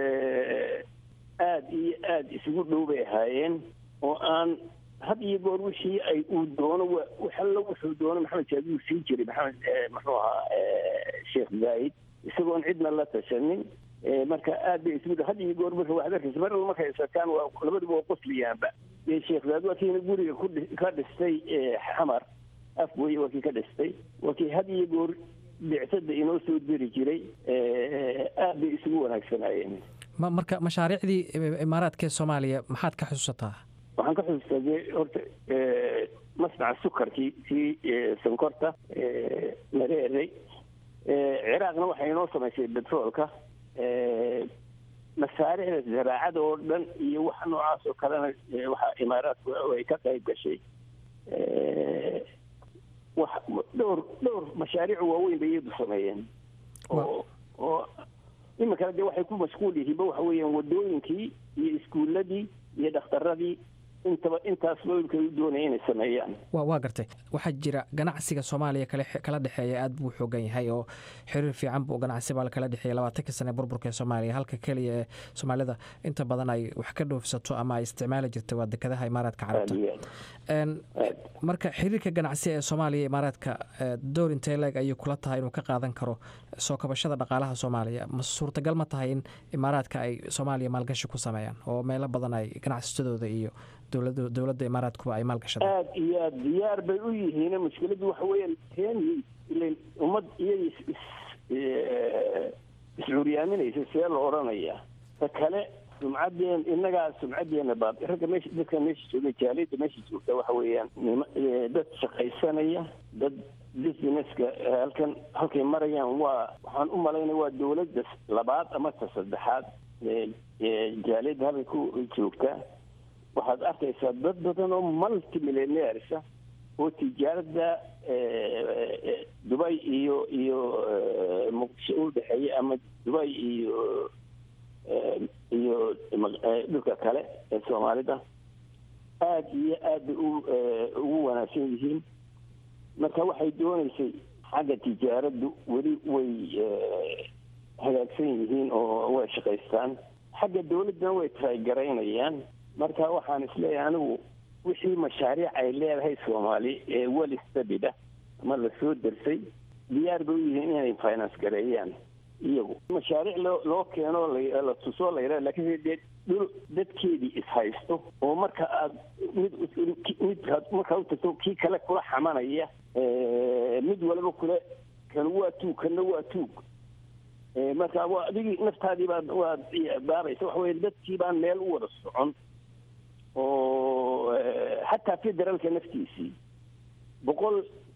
aad iyo aad isugu dhow bay ahaayeen oo aan had iyo goor wixii ay uu doono waxalla wuxuu doono maxamed siyaad wuu sii jiray maxamed muxuu ahaa sheekh zaa'id isagoon cidna la tashanin. marka aad bay isugu had iyo goor marka waxda ris mar markay isakaan waa labaduba waa qosliyaanba. sheekh zaa'id waa kiina guriga ku ka dhistay xamar afwey waa kii ka dhistay, waa kii had iyo goor bicsada inoo soo diri jiray. aad bay isugu wanaagsanaayeen. marka mashaariicdii imaaraadka ee soomaaliya maxaad ka xusuusataa? waxaan ka xusuustaa horta masnaca sukarkii kii sonkorta mareeray. ciraaqna waxay inoo samaysay betroolka. masaariicda zaraacada oo dhan iyo wax noocaas oo kalena waxaa imaaraadku ay ka qayb gashay. wax dhowr dhowr mashaariic waaweyn bay iyadu sameeyeen oo oo iminkana dee waxay ku mashquul yihiinba waxa weeyaan wadooyinkii iyo iskuuladii iyo dhakhtaradii intaba intaas looyinka u doonaya inay sameeyaan. wa waa gartay. waxaa jira ganacsiga soomaaliya kale kala dhexeeya aad buu xoogan yahay oo xiriir fiican buu ganacsi baa kala dhexeeya labaatankii sane burburka ee soomaaliya. halka keliya ee soomaalida inta badan ay wax ka dhoofsato ama ay isticmaali jirtay waa dekedaha imaaraadka carabta. marka xiriirka ganacsi ee soomaaliya imaaraadka door intee leeg ayuu kula tahay inuu ka qaadan karo soo kabashada dhaqaalaha soomaaliya? ma suurtagal ma tahay in imaaraadka ay soomaaliya maalgashi ku sameeyaan oo meelo badan ay ganacsatadooda iyo dowladda dowladda imaaraadkuba ay maalgashadaan? aad iyo aad diyaar bay u yihiin. mushkiladu waxa weeyaan kenya ileen ummad iyay iscuuriyaaminaysa see la odhanaya. ta kale sumcaddeen innagaa sumcaddeena baad ragga meesha dadka meesha jooga jaaliyadda meesha joogta waxa weeyaan dad shaqaysanaya, dad businesska halkan halkay marayaan. waa waxaan u malaynaya waa dowladda labaad ama ta saddexaad jaaliyadda halkay ku joogta. waxaad arkaysaa dad badan oo multimillionaires oo tijaaradda dubay iyo iyo muqdisho u dhexeeya ama dubay iyo iyo dhulka kale ee soomaalida aad iyo aad bay ugu wanaagsan yihiin. marka waxay doonaysay xagga tijaaraddu weli way hagaagsan yihiin oo way shaqaystaan. xagga dowladdana way tiraygaraynayaan. marka waxaan isleeyahay anigu wixii mashaariic ay leedahay soomaali ee weli stabida ama lasoo darsay diyaar bay u yihiin inay finance gareeyaan iyagu. mashaariic loo loo keeno la tusoo la yidhaha laakiin dee dhul dadkeedii ishaysto oo marka aad mid mid markaa u tagto kii kale kula xamanaya mid walba kule kan waa tuug kanna waa tuug. marka waa adigii naftaadii baad waad baabaysa. waxa weeye dadkii baan meel u wada socon oo xataa federaalka naftiisii boqol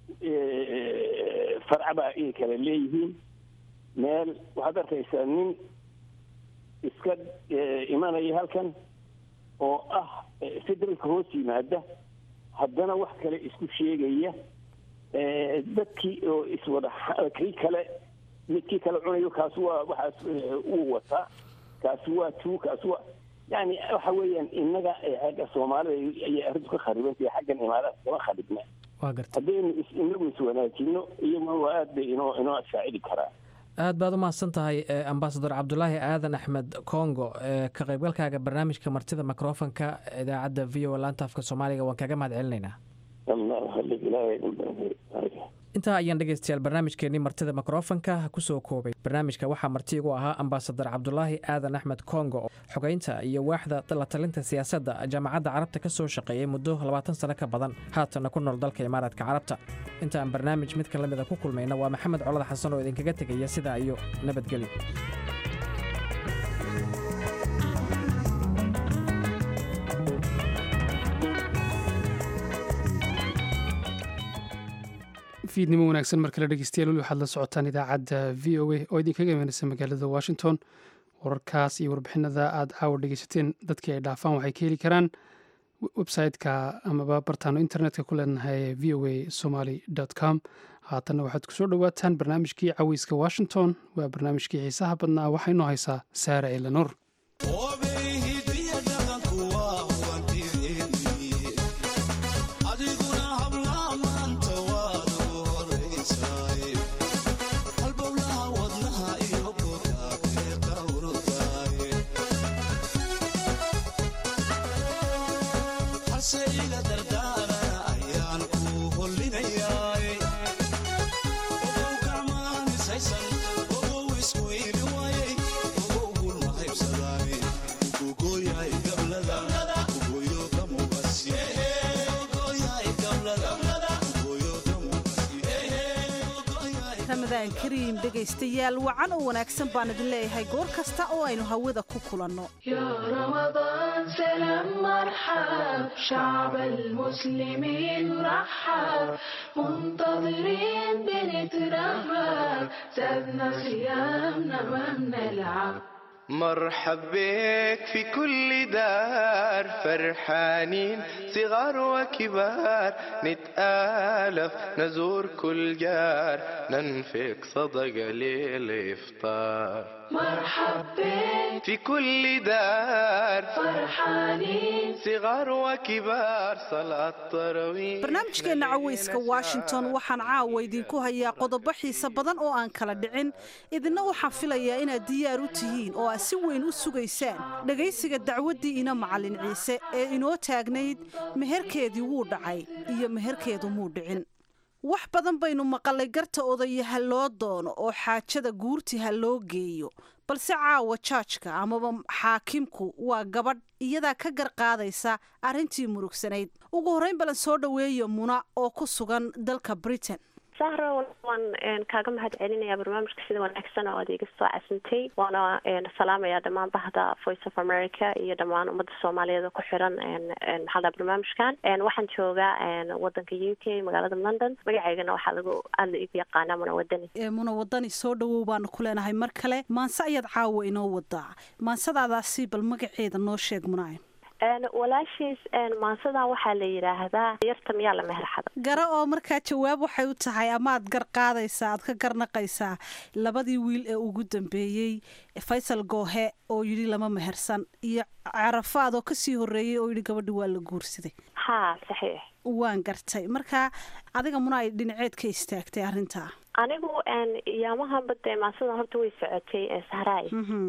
farcaba ay kala leeyihiin. meel waxaad arkaysaa nin iska imanaya halkan oo ah federaalka hoos yimaada haddana wax kale isku sheegaya. dadkii oo iswada kii kale midkii kale cunayo kaasi waa waxaas uu wataa, kaasi waa tuu kaasi waa yani waxa weeyaan innaga xagga soomaalida ayay arrintu ka kharibantay. xaggan imaaraadka kama kharibna. haddaynu inagu iswanaajino iyaguna waa aad bay inoo inoo saacidi karaa. aad baad u mahadsan tahay ambasador cabdulaahi aadan axmed congo. ka qaybgalkaaga barnaamijka martida microfonka idaacadda v o laanta afka soomaaliga waan kaga mahad celinaynaa. intaa ayaan dhegaystayaal barnaamijkeennii martida mikrofonka kusoo koobay. barnaamijka waxaa marti igu ahaa ambasadar cabdulaahi aadan axmed kongo, xogeynta iyo waaxda la talinta siyaasadda jaamacadda carabta ka soo shaqeeyey muddo labaatan sano ka badan, haatanna ku nool dalka imaaraadka carabta. inta aan barnaamij midkan la mida ku kulmayna waa maxamed colad xasan oo idinkaga tegaya sidaa iyo nabadgelyo. fiidnimo wanaagsan mar kale dhegeystayaal weli waxaad la socotaan idaacadda v o a oo idinkaga imanaysa magaalada washington. wararkaas iyo warbixinada aad caawa dhegeysateen dadkii ay dhaafaan waxay ka heli karaan website-ka amaba bartaano internetka ku leenahay v o a somaly com. haatanna waxaad kusoo dhowaataan barnaamijkii caweyska washington. waa barnaamijkii xiisaha badnaa waxaa inoo haysaa saara elanor. kariim dhegaystayaal wacan oo wanaagsan baan idin leeyahay goor kasta oo aynu hawada ku kulanno. يا رمضان سلام مرحب شعب المسلمين رحب منتظرين بنترهب زادنا صيامنا ما بنلعب. مرحب بك في كل دار فرحانين صغار وكبار نتآلف نزور كل جار ننفق صدقة للإفطار. مرحب بك في كل دار فرحانين صغار وكبار صلاة التراويح. barnaamijkeena caweyska washington waxaan caawa idinku hayaa qodobo xiiso badan oo aan kala dhicin, idinna waxaan filayaa inaad diyaar u tihiin oo aad si weyn u sugaysaan dhagaysiga dacwaddii ina macallin ciise ee inoo taagnayd meherkeedii wuu dhacay iyo meherkeedu muu dhicin. wax badan baynu maqalay garta odayaha loo doono oo xaajada guurti ha loo geeyo, balse caawa jaajka amaba xaakimku waa gabadh iyadaa ka garqaadaysa arrintii murugsanayd. ugu horrayn balan soo dhoweeyo muna oo ku sugan dalka Britain. sahra waan kaaga mahad celinayaa barnaamijka sida wanaagsan oo aad iga soo casantay, waana salaamayaa dhammaan bahda Voice of America iyo dhammaan ummadda Soomaaliyeed ku xiran maxalada barnaamijkan. waxaan joogaa wadanka U K magaalada London, magaceygana waxaa lagu aad igu yaqaanaa Muna Wadani. Muna Wadani soo dhawow baan ku leenahay mar kale. maanse ayaad caawa inoo wadaa, maansadaadaasi bal magaceeda noo sheeg Munay. walaashiis maansadan waxaa la yidhaahdaa yarta miyaa la meherxada. gara oo markaa jawaab waxay u tahay amaad gar qaadaysaa aad ka garnaqaysaa labadii wiil ee ugu dambeeyey, Faysal Goohe oo yidhi lama mehersan iyo Carafaad oo kasii horreeyey oo yidhi gabadhi waa la guursaday. haa saxiix waan gartay. marka adiga Muna ay dhinaceed ka istaagtay arrintaa? anigu yaamahan badee maansadan horta way socotay ee Sahraay.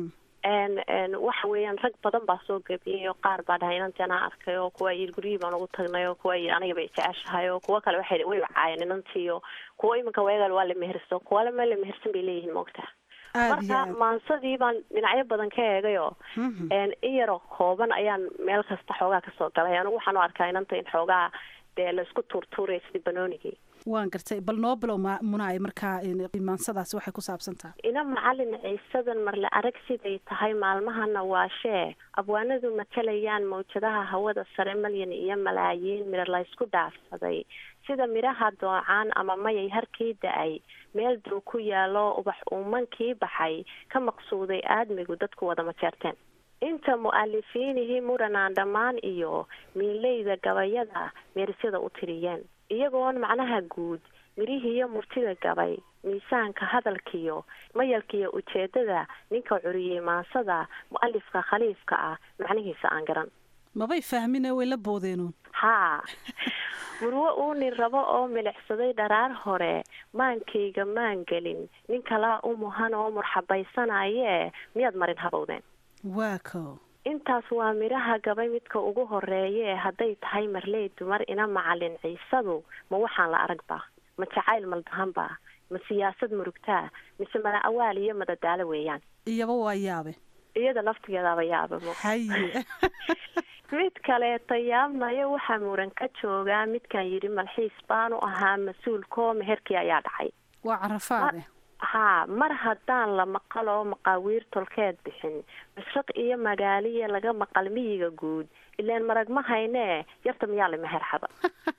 waxa weeyaan rag badan baa soo gabiyay oo qaar baa dhahay inantii anaa arkay oo kuwa yidhi guryihii baan ugu tagnay oo kuwa yidhi aniga bay jeceshahay oo kuwa kale waxay way wacaayeen inantii oo kuwa iminka weegal waa la meherso kuwa la meel la mehersan bay leeyihiin moogtaa. marka maansadii baan dhinacyo badan ka eegayoo in yaroo kooban ayaan meel kasta xoogaa kasoo galay. anigu waxaan u arkaa inanta in xoogaa dee laisku tuurtuuraya sidii banoonigii. waan gartay. bal noo bilow Munaay markaa maansadaas waxay ku saabsan tahay. ina macallin ciisadan marle arag siday tahay maalmahana waashee abwaanadu matalayaan mawjadaha hawada sare malyan iyo malaayiin midho laysku dhaafsaday sida midhaha doocaan ama mayay harkii da-ay meel duu ku yaalo ubax uumankii baxay ka maqsuuday aadmigu dadku wada majeerteen. inta mu'alifiinihii muranaan dhammaan iyo miileyda gabayada meerisyada u tiriyeen iyagoon macnaha guud mirihiiyo murtida gabay miisaanka hadalkiyo mayalkiyo ujeedada ninka curiyey maansada mu'alifka khaliifka ah macnihiisa aan garan. mabay fahmine way la boodeenuun. haa murwo uu nin rabo oo milicsaday dharaar hore maankayga maan gelin nin kalaa u muhan oo murxabaysanayee miyaad marin habowdeen. waa ko intaas waa midhaha gabay midka ugu horeeye hadday tahay marley dumar ina macallin ciisadu ma waxaan la aragba ma jacayl maldahan baa ma siyaasad murugtaa mise mala awaal iyo madadaalo weeyaan iyaba waa yaabe iyada laftigeedaaba yaaba haye mid kaleeta yaabnayo waxaa muran ka joogaa midkan yidhi malxiis baanu ahaa mas-uulkoo meherkii ayaa dhacay waa carafaade haa mar haddaan la maqaloo maqaawiir tolkeed bixin mashriq iyo magaaliya laga maqal miyiga guud ilaan marag ma haynee yarta miyaa la meher xada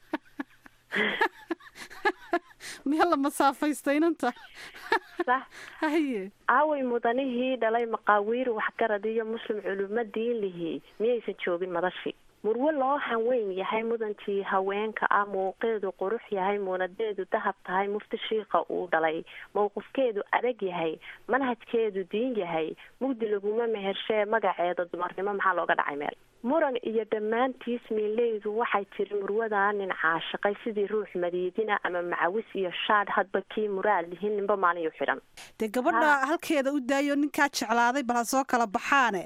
miyaa la masaafaysta inanta sax haye aaway mudanihii dhalay maqaawiir waxgarad iyo muslim culimo diin lihii miyaysan joogin madashii murwo loo hanweyn yahay mudantii haweenka ah muuqeedu qurux yahay muunadeedu dahab tahay mufti shiika uu dhalay mowqifkeedu adag yahay manhajkeedu diin yahay mugdi laguma mehershee magaceeda dumarnimo maxaa looga dhacay meel muran iyo dhammaantiis miileydu waxay tiri murwadaa nin caashiqay sidii ruux madiidina ama macawis iyo shaadh hadba kii muraad lihin ninba maalin u xidhan dee gabadha halkeeda u daayo ninkaa jeclaaday bal ha soo kala baxaane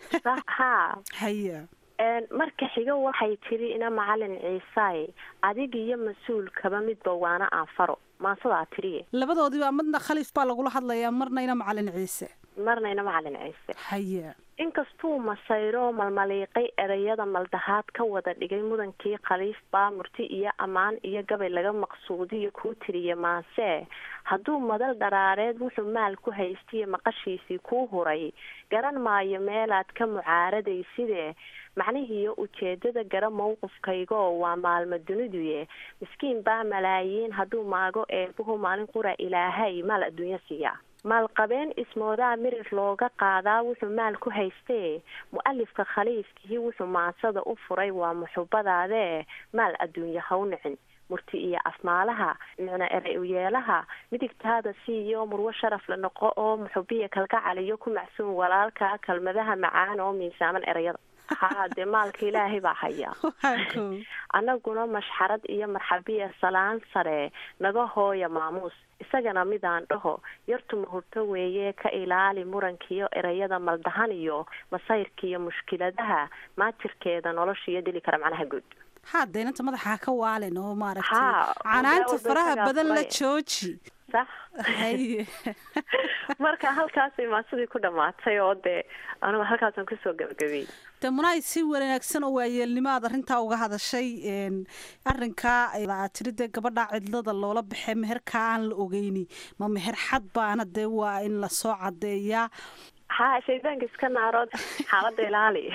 haa haye marka xigo waxay tiri ina macalin ciisaay adig iyo mas-uulkaba midba waana aan faro maasadaa tiriye labadoodiiba midna khaliif baa lagula hadlayaa marna ina macalin ciise marna ina macalin ciise haye inkastuu masayro malmaliiqay ereyada maldahaad ka wada dhigay mudankii khaliif baa murti iyo ammaan iyo gabay laga maqsuudiyo kuu tiriye maasee hadduu madal dharaareed wuxuu maal ku haystiye maqashiisii kuu huray garan maayo meelaad ka mucaaradaysidee macnihiiyo ujeedada gara mowqifkaygoo waa maalmo duniduye miskiin baa malaayiin hadduu maago eebuhu maalin qura ilaahay maal adduunyo siiyaa maalqabeen ismoodaa mirir looga qaadaa wuxuu maal ku haystee mu-alifka khaliifkii wuxuu maansada u furay waa muxubadaadee maal adduunyo ha u nicin murti iyo afmaalaha micno erey u yeelaha midigtaada siiyo murwo sharaf la noqo oo muxubiya kalgacaliyo ku macsuum walaalka kelmadaha macaan oo miisaaman ereyada haa dee maalka ilaahay baa hayaa annaguna mashxarad iyo marxabiya salaan sare naga hooya maamuus isagana midaan dhaho yartu mahurto weeye ka ilaali murankiiyo ereyada maldahan iyo masayrkiiyo mushkiladaha maajirkeeda noloshiiyo dili kara macnaha guud haa dee inanta madaxa ka waalin oo maaragtay canaanta faraha badan la jooji sax haye marka halkaasay maasidii ku dhammaatay oo dee anugu halkaasaan kusoo gabagabiyey dee munaay si wanaagsan oo waayeelnimo aad arrintaa uga hadashay arrinkaa aad tiri dee gabadha cidlada loola baxay meherkaa aan la ogeyni ma meher xad baana dee waa in lasoo cadeeyaa haa shaydaanka iska naarood xaaladda ilaali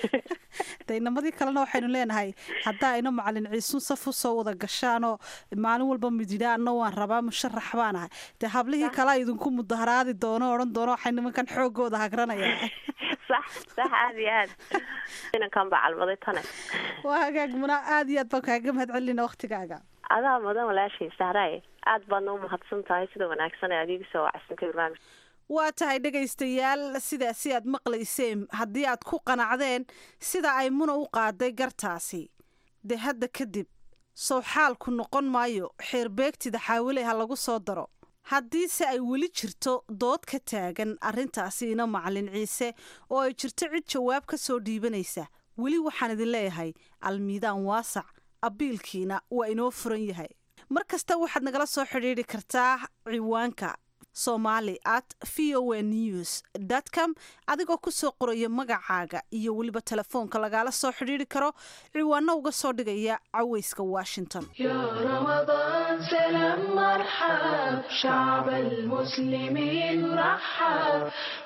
de inamadii kalena waxaynu leenahay haddaa ayna macalin ciisun saf u soo wada gashaanoo maalin walba mididha anna waan rabaa musharax baan ahay dee hablihii kalea idinku mudaharaadi doono odhan doono waxay nimankan xoogooda hagranayaa sax sax aada iyo aad inankan baa calmaday tane waa hagaag muna aada iyo aad baan kaaga mahad celina waktigaaga adaa mudan walaashay sahraay aad baadna u mahadsan tahay sida wanaagsan ee adiga soo wacsantay barnaamij waa tahay dhegaystayaal sidaasi aad maqlayseen haddii aad ku qanacdeen sida ay muna u qaaday gartaasi dee hadda kadib sow xaalku noqon maayo xeerbeegtida xaawiley ha lagu soo daro haddiise ay weli jirto dood ka taagan arrintaasi ina macalin ciise oo ay jirto cid jawaab ka soo dhiibanaysa weli waxaan idin leeyahay almiidaan waasac abiilkiina waa inoo furan yahay mar kasta waxaad nagala soo xidhiidhi kartaa ciwaanka somali at v o a news dot com adigoo ku soo qoraya magacaaga iyo weliba telefoonka lagaala soo xidhiidhi karo ciwaano uga soo dhigaya caweyska washington يا رمضان سلام مرحب شعب المسلمين رحب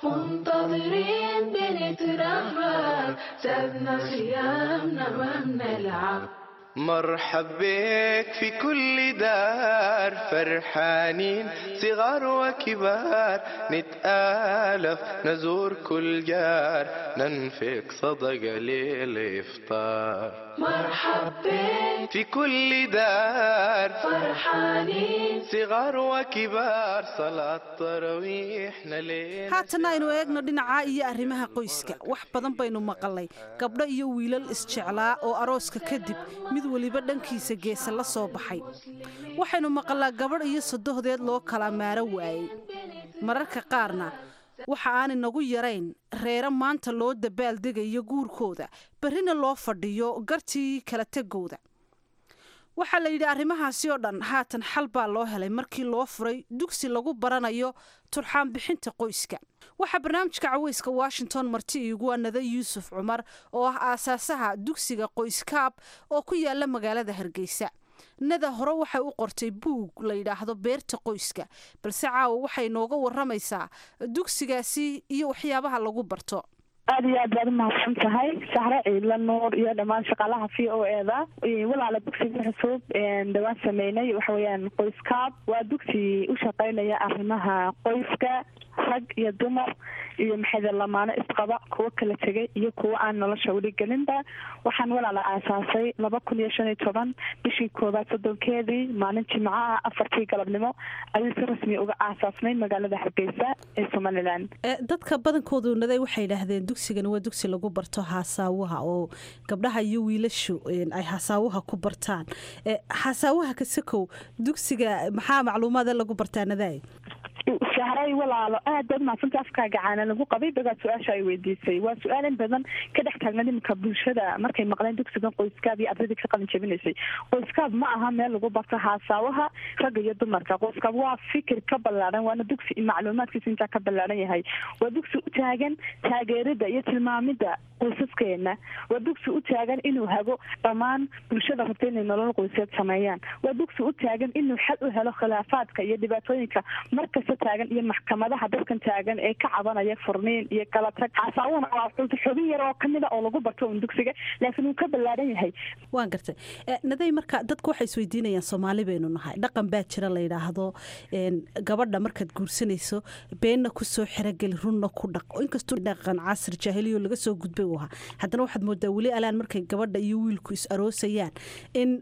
منتظرين بنترحب زادنا صيامنا ما بنلعب مرحب بك في كل دار فرحانين صغار وكبار نتآلف نزور كل جار ننفق صدقة للإفطار مرحب بك في كل دار فرحانين صغار وكبار صلاة تراويح نليل haatana aynu eegno dhinaca iyo arrimaha qoyska wax badan baynu maqalay gabdho iyo wiilal isjeclaa oo arooska kadib mid waliba dhankiisa geesa la soo baxay waxaynu maqalaa gabadh iyo sodohdeed loo kala maaro waayey mararka qaarna waxa aan inagu yarayn reero maanta loo dabaaldegayo guurkooda berrina loo fadhiyo gartii kala tegooda waxaa la yidhi arrimahaasi oo dhan haatan xal baa loo helay markii loo furay dugsi lagu baranayo turxaan bixinta qoyska. waxaa barnaamijka caweyska washington marti iigu anada yuusuf cumar oo ah aasaasaha dugsiga qoyskaab oo ku yaala magaalada hargeysa. nada hore waxay u qortay buug la yidhaahdo beerta qoyska, balse caawa waxay nooga waramaysaa dugsigaasi iyo waxyaabaha lagu barto. aad iyo aad baad umahadsan tahay sahre ciidla nuur iyo dhammaan shaqaalaha v o e da. walaala dugsiga cusub dhawaan sameynay waxa weeyaan qoyskaab waa dugsi u shaqeynaya arrimaha qoyska, rag iyo dumar iyo maxay lamaano isqaba, kuwa kala tegay iyo kuwa aan nolosha weli gelinba. waxaan walaala aasaasay laba kun iyo shan iyo toban bishii koobaad soddonkeedii maalin jimcaha afartii galabnimo ayuu si rasmi uga aasaasnay magaalada hargeysa ee somaliland. dadka badankoodu naday waxay yidhaahdeen dugsigan waa dugsi lagu barto haasaawaha oo gabdhaha iyo wiilashu ay haasaawaha ku bartaan. haasaawaha kasakow dugsiga maxaa macluumaad lagu bartaa naday? shahray walaalo aad baad maasanta afkaaga caana lagu qabay dagaad su-aasha ay weydiisay. waa su-aalan badan ka dhex taagnayd iminka bulshada markay maqleen dugsigan qoyskaab iyo ardadii ka qalin jabinaysay. qoyskaab ma aha meel lagu barto haasaawaha ragga iyo dumarka. qoyskaab waa fikir ka ballaaran, waana dugsi macluumaadkiisa intaa ka ballaaran yahay. waa dugsi u taagan taageerida iyo tilmaamida qoysaskeena. waa dugsi u taagan inuu hago dhammaan bulshada rabta inay nolol qoyseed sameeyaan. waa dugsi u taagan inuu xal u helo khilaafaadka iyo dhibaatooyinka markasta taagan iyo maxkamadaha dadkan taagan ee ka cabanaya furniin iyo kala tag. xasaawuna waa xubin yar oo kamida oo lagu barto un dugsiga, laakiin uu ka ballaaran yahay. waan gartay naday. marka dadku waxay isweydiinayaan soomaali baynu nahay, dhaqan baa jira la yidhaahdo gabadha markaad guursanayso beenna kusoo xerogeli runna ku dhaq. inkastoo dhaqan casri jaahiliyo laga soo gudbay u ahaa, haddana waxaad moodaa weli alaan markay gabadha iyo wiilku is aroosayaan in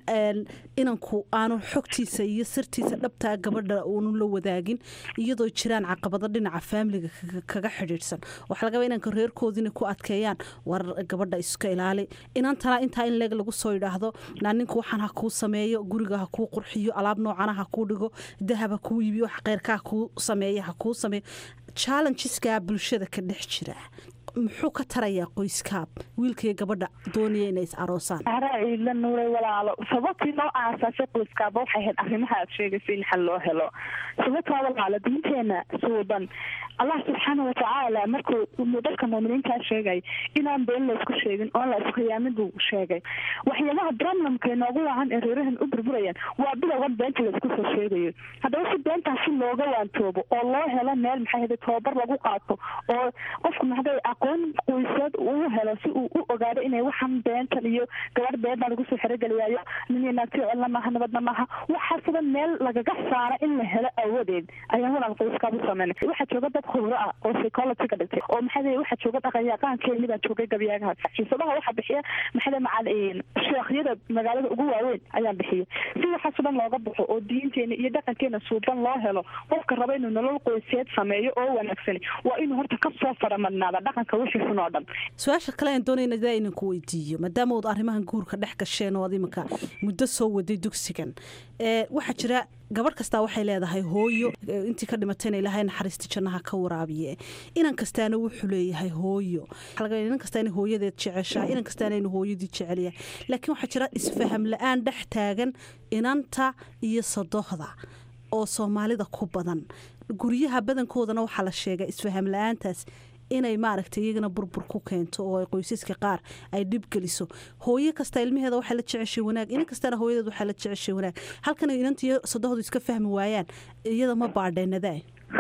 inanku aanu xogtiisa iyo sirtiisa dhabtaa gabadha uunu la wadaagin, iyadoo jiraan caqabado dhinaca faamiliga kaga xidhiidhsan. waxaa laga yaabaa inanka reerkoodina ku adkeeyaan war gabadha iska ilaali, inantana intaa in leeg lagu soo yidhaahdo ninku waxaan ha kuu sameeyo, guriga ha kuu qurxiyo, alaab noocana ha kuu dhigo, dahab ha kuu iibiyo, kheyrka ha kuu sameeyo ha kuu sameeyo. challengeskaa bulshada ka dhex jira muxuu ka tarayaa qoyskaab wiilkaiyo gabadha doonaya inay is aroosaan? la nuuray walaalo, sababtii loo aasaasay qoyskaaba waxay ahayd arrimaha aad sheegaysa in xal loo helo. sababtaa walaalo diinteena suuban allah subxaana watacaala markuu dadka muuminiintaa sheegay inaan been laysku sheegin oo la iskhiyaaminbuu sheegay. waxyaabaha problemka inoogu wacan ee reerahan u burburayaan waa bilowgan beenta laysku soo sheegayo. haddaba si beentaasi looga waantoobo oo loo helo meel maxay hada tababar lagu qaato oo qofku maxday aqoon qoyseed uu helo si uu u ogaado inay waxan beentan iyo gabadh been baa lagu soo xerogeliyaayo nin naagti cilna maaha nabadna maaha waxaa sida meel lagaga saara in la helo awadeed ayaan walaal qoyskaab u sameynay. waxaa jooga dad khubro ah oo psychology ka dhigtay oo maxay waxaa jooga dhaqan yaqaankeeni baa joogay gabyagaha xisadaha waxaa bixiya maxay macal sheekhyada magaalada ugu waaweyn ayaan bixiya si waxaa sidan looga baxo oo diinteena iyo dhaqankeena suuban loo helo. qofka raba inuu nolol qoyseed sameeyo oo wanaagsan waa inuu horta ka soo faramadnaada dhaqanka wixii xun oo dhan. su-aasha kale aan doonayna daa inaan ku weydiiyo maadaama ood arrimahan guurka dhex gasheen oo ad iminka muddo soo waday dugsigan, waxaa jira gabadh kastaa waxay leedahay hooyo intii ka dhimatayna ilaahay naxariista jannaha ka waraabiye. inan kastaana wuxuu leeyahay hooyo, inan kastaa inay hooyadeed jeceshahay, inan kastaana inuu hooyadii jecel yahay. laakiin waxaa jira isfaham la-aan dhex taagan inanta iyo sadohda oo soomaalida ku badan. guryaha badankoodana waxaa la sheegay isfaham la-aantaas inay maaragtay iyagana burbur ku keento oo ay qoysaska qaar ay dhib geliso. hooyo kasta ilmaheeda waxaa la jeceshay wanaag, inan kastana hooyadeed waxaa la jeceshay wanaag. halkan inantiyo sadohdu iska fahmi waayaan, iyada ma baadheenadaa?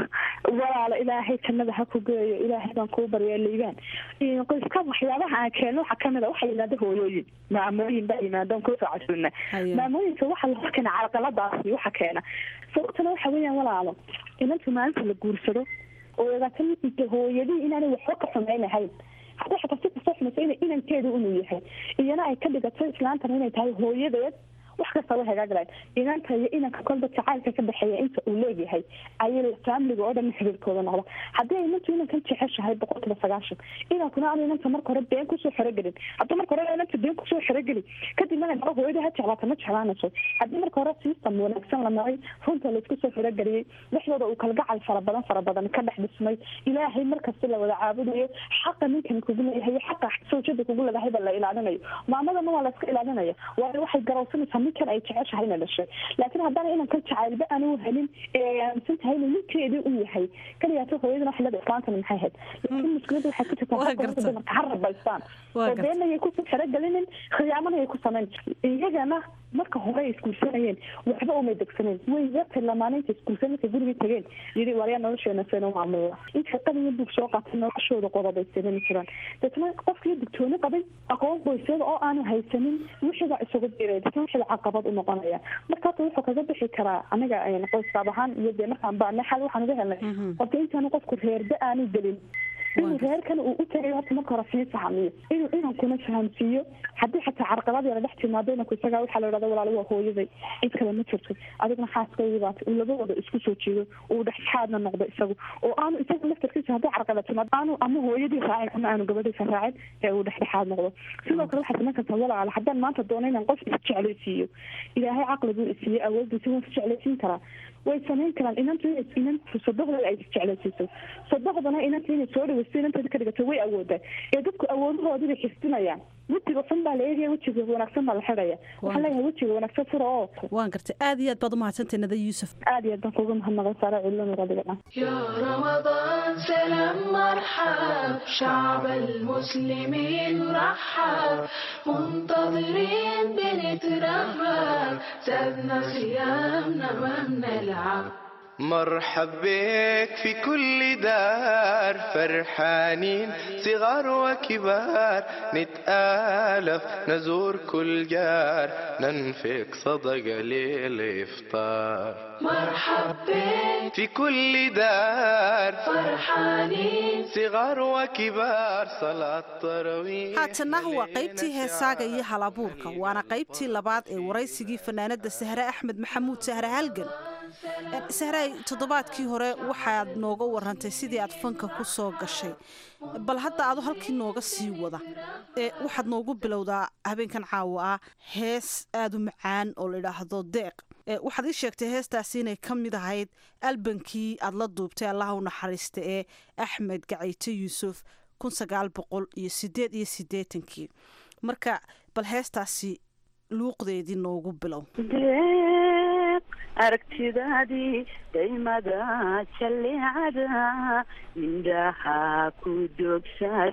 walaalo ilaahay jannada ha ku geeyo, ilaahay baan kuu baryaa liibaan. qoyskaab waxyaabaha aan keeno waxaa kamid a waxaa yimaada hooyooyin maamooyin baa yimaadaan kusoo casuulna. maamooyinka waxaa la horkeena carqaladaasi waxa keena sababtana waxa weeyaan walaalo inantu maalinta la guursado oo ogaata hooyadii inaanay waxba ka xumaynahayn. haddii xataa si kastoo xumaysa ina inankeedu inuu yahay iyana ay ka dhigato islaantana inay tahay hooyadeed wax kasta way hagaaglayn. inanta iyo inanka kolba jacaylka ka dhexeeya inta uu leeyahay ayay faamiliga oo dhan xiriirkooda noqda. haddii ay inantu inankan jeceshahay boqolkiiba sagaashan inankuna aan inanta marka hore been kusoo xerogelin. haddii marka hore inanta been kusoo xerogeli kadibna naba hooyada ha jeclaata ma jeclaanayso. haddii marka hore system wanaagsan la maray runta laysku soo xerogeliyey dhexdooda uu kalgacal fara badan fara badan ka dhex dhismay ilaahay markasta la wada caabudayo xaqa ninkan kugu leeyahay xaqa sawjada kugu leedahay baa la ilaalinayo. maamadana waa la iska ilaalinaya waayo waxay garowsanaysaa ninkan ay jeceshahay inay dhashay laakiin haddana inan ka jacaylba aanu helin ee aaminsan tahay inuu ninkeedii u yahay kaliyaata hooyadana waxay leedahay islaantana maxay ahayd laakiin mushkilada waxay ku jirtaa dumarka ha rabaystaan oo beenayay ku xerogelinin khiyaamanayay ku samayn iyagana marka hore ay iskuulsanayeen waxba uma degsaneen way yartay lamaanaynta iskuulsanaysa guriga tageen yidhi waryaa nolosheena seenoo maamula inta qadiyo bug soo qaatay noloshooda qodobaysanani jiraan dadna qofkii digtooni qabay aqoon qoysyada oo aanu haysanin wixiiba isugu diray dadna wixiiba caqabad u noqonaya marka hata wuxuu kaga bixi karaa aniga qoyskaab ahaan iyo dee markaan baanay xal waxaan uga helnay qofka intaanu qofku reerba aanu gelin inuu reerkan uu u tagay horta marka hore sii fahamiyo inuu inankuna fahamsiiyo haddii xataa carqalad yara dhex timaado inanku isagaa waxaa la idhahda walaalo waa hooyaday cid kale ma jirto adigna xaaskaygi baata uu labadooda isku soo jeedo uu dhexxaadna noqdo isagu oo aanu isaga laftarkiisa haddii carqalad timaado aanu ama hooyadii raacin ama aanu gabadhiisa raacin ee uu dhexdhexaad noqdo sidoo kale waxaad samayn kartaa walaalo haddaan maanta doono inaan qof isjeclaysiiyo ilaahay caqliguu isiiye awoodiisa waan isjeclaysiin karaa way samayn karaan inantu inantu sodohdooda ay isjeclaysiiso sodohdana inanta inay soo dhawaysto inanteeda ka dhigato way awoodaan ee dadku awoodahoodii bay xifdinayaan wejiga xun baa la eegaya wejiga wanaagsan baa la xidhaya waxaan leeyahay wejiga wanaagsan fura oo waan gartay aad iyo aad baad umahadsantahay nada yuusuf aad iyo aad baan kuga mahadnaqay saara cilmi radiga dhan يا رمضان سلام مرحب شعب المسلمين رحب منتظرين بنترحب زادنا صيامنا ما بنلعب مرحب بك في كل دار فرحانين صغار وكبار نتآلف نزور كل جار ننفق صدقة للإفطار مرحب بك في كل دار فرحانين صغار وكبار صلاة تراويح haatana waa qaybtii heesaaga iyo halabuurka waana qaybtii labaad ee waraysigii fanaanada Sahra Axmed Maxamuud Sahra Halgan sahray toddobaadkii hore waxaad nooga warantay sidii aad fanka ku soo gashay bal hadda aad halkii nooga sii wada ee waxaad noogu bilowdaa habeenkan caawa ah hees aad u macaan oo la yiraahdo deeq ee waxaad ii sheegtay heestaasi inay ka mid ahayd albankii aad la duubtay Allah u naxariista ee Axmed Gacayte Yuusuf kun sagaal boqol iyo siddeed iyo siddeetankii marka bal heestaasi luuqdeedii noogu bilow aragtidaadii daymada jalleecada indhaha ku dogsaad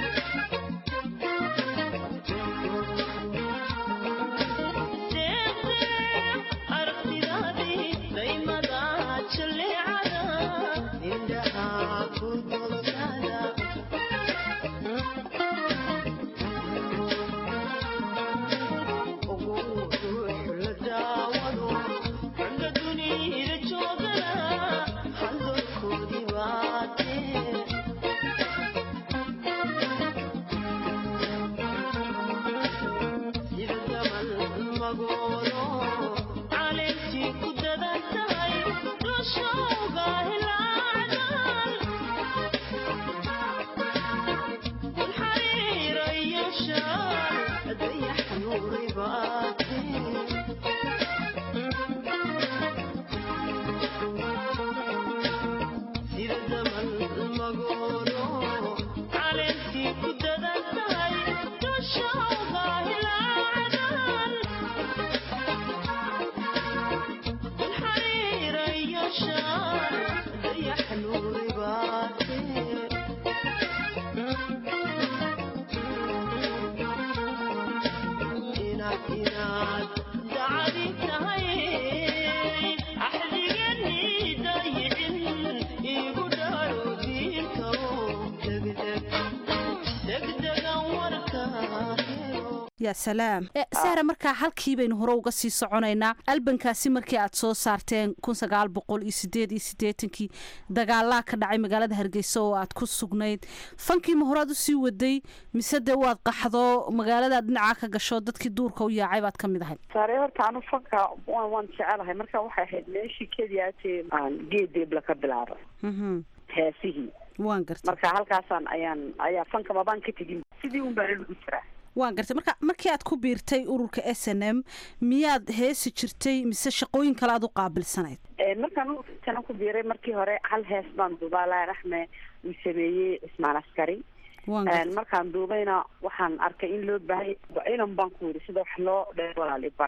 يا سلام سهرة marka halkii baynu hore uga sii soconaynaa albankaasi markii aad soo saarteen kun sagaal boqol iyo siddeed iyo siddeetankii dagaala ka dhacay magaalada Hargeysa oo aad ku sugnayd fankii ma horaad u sii waday mise de waad qaxdo magaalada dhinaca ka gasho dadkii duurka u yaacay baad kamid ahayd saare horta anu fanka waan waan jecelahay marka waxay ahayd meeshii kediyaatee aan geedeeb la ka bilaabay mhm heesihii waan gartay marka halkaasaan ayaan ayaa fanka mabaan ka tegin sidii un baa lagu jiraa waan gartay marka markii aad ku biirtay ururka S N M miyaad heesi jirtay mise shaqooyin kale aad u qaabilsanayd ee markaan ururka ku biiray markii hore hal hees baan duubaa raxme uu sameeyay Ismaan Askari een markaan duubayna waxaan arkay in loo baahay inaan baan ku wada sida wax loo dheer walaali bar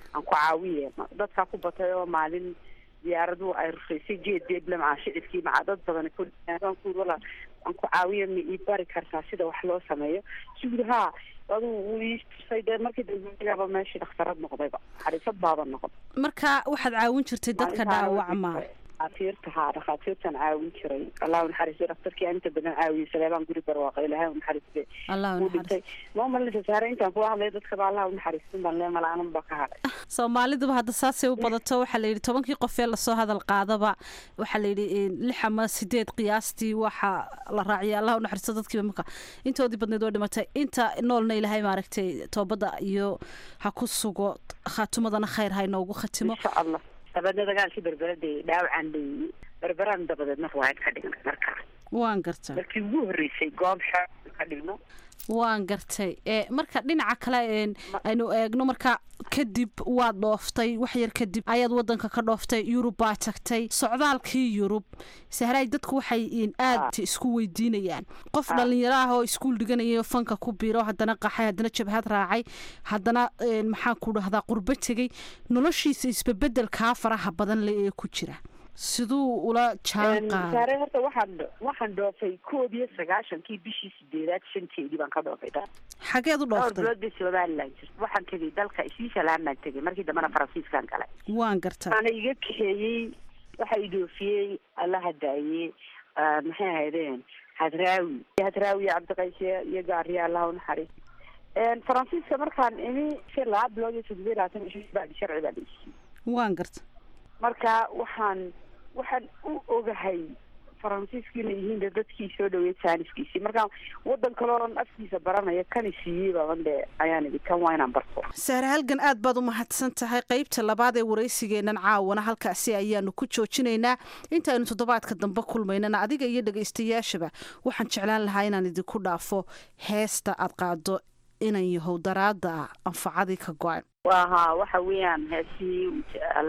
aan ku caawiye dadkaa ku batay oo maalin diyaaradu ay rufaysay geed deeble macaa shicibkii macaa dad badan ku wala aan ku caawiye ma ii bari kartaa sida wax loo sameeyo sugud haa aduu wiisay dee markii dambeaba meeshii dhakhtarad noqdayba xariisad baaba noqon marka waxaad caawin jirtay dadka dhaawacma dhakhaatiirta haa dhakhaatiirtan caawin jiray allah naxariisto dhakhtarkii aan inta badan caawiyey saleebaan guri barwaaqay ilaahay naxariiste allah naxariiste ma malisa saare intaan ku hadlay dadka baa allah naxariistin baan lee malaanan ba ka hadhay Soomaalidu hadda saasay u badato waxa la yiri tobankii qof ee la soo hadal qaadaba waxa la yiri lix ama sideed qiyaastii waxa la raaciyay allah naxariisto dadkii marka intoodii badneed oo dhimatay inta noolna ilaahay maaragtay toobada iyo ha ku sugo khatumadana khayr hay noogu khatimo insha allah dabadna dagaalkii berberadii dhaawacan dhayay berberaan dabadeedna ruwaayad ka dhigan markaa waan gartay markii ugu horreysay goob xeer ka dhigno waan gartay ee marka dhinaca kale een aynu eegno marka kadib waad dhooftay wax yar kadib ayaad wadanka ka dhooftay Yurub baa tagtay socdaalkii Yurub sahray dadku waxay in aad isku weydiinayaan qof dhalinyaro ah oo iskuul dhiganaya fanka ku biiro haddana qaxay haddana jabhad raacay haddana maxaan ku dhahdaa qurbo tagay noloshiisa isbedel ka faraha badan ee ku jira siduu ula jaanqa saare horta waxaan waxaan dhoofay koob iyo sagaashankii bishii sideedaad shanteedii baan ka dhoofay xageed u dhooftay dowladda Soomaaliland waxaan tagay dalka Switzerland baan tagay markii dambana Faransiiskan galay waan gartay ana iga kaxeeyay waxa ii dhoofiyay Allah hadaayay maxay ahaydeen hadraawi hadraawi cabdiqayse iyo gaariya Allah u naxariis een Faransiiska markaan imi si laab loo yeesho diiraatan isha baad sharci baad waan gartay marka waxaan waxaan u ogahay Faransiiskii leeyihiin dadkii soo dhaweeyay saaniskiisii marka wadan kale oo afkiisa baranaya kan siiyay baan ayaan idin kan waa inaan barto saar halgan aad baad u mahadsan tahay qaybta labaad ee wareysigeenan caawana halkaasi ayaanu ku joojinaynaa intaaynu toddobaadka dambe kulmaynana adiga iyo dhageystayaashaba waxaan jeclaan lahaa inaan idinku dhaafo heesta aad qaado inan yahow daraada anfacadii ka go'an waa waxa weeyaan heesii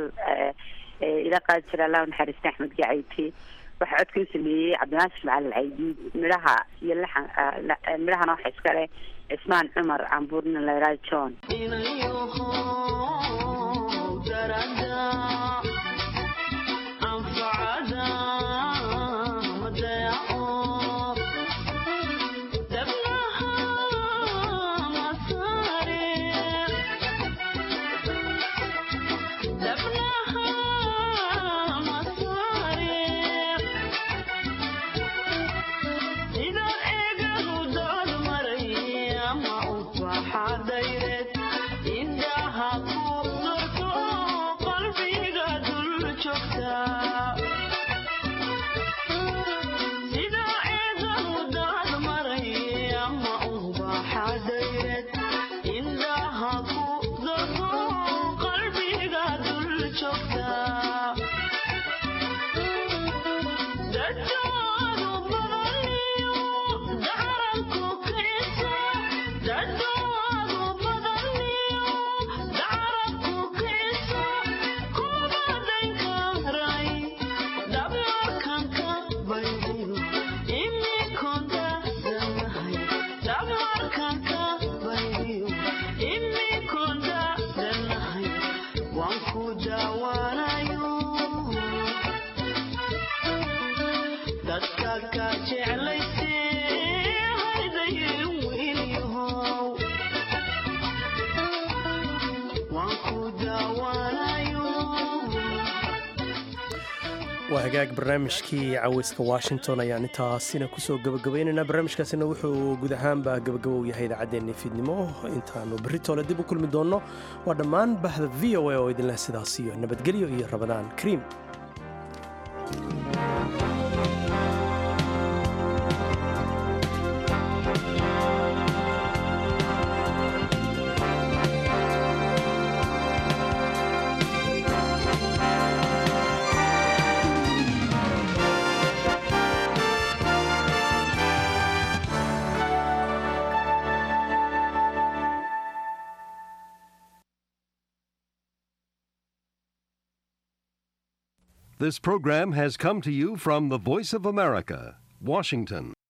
ila qaad jira Allah naxariista Axmed Gacayti waxa cod ku sameeyay Cabdinaasir Macalin Caydiid midhaha iyo laxan midhahana waxa iska leh Ismaan Cumar Cambuurna Layraa John waa hagaag barnaamijkii caweyska Washington ayaan intaasina kusoo gabagabaynaynaa barnaamijkaasina wuxuu guud ahaanba gabagabow yahay idaacaddeennii fiidnimo intaanu berri toole dib u kulmi doonno waa dhammaan bahda v o a oo idinleh sidaas iyo nabadgelyo iyo rabadaan kariim This program has come to you from the Voice of America, Washington.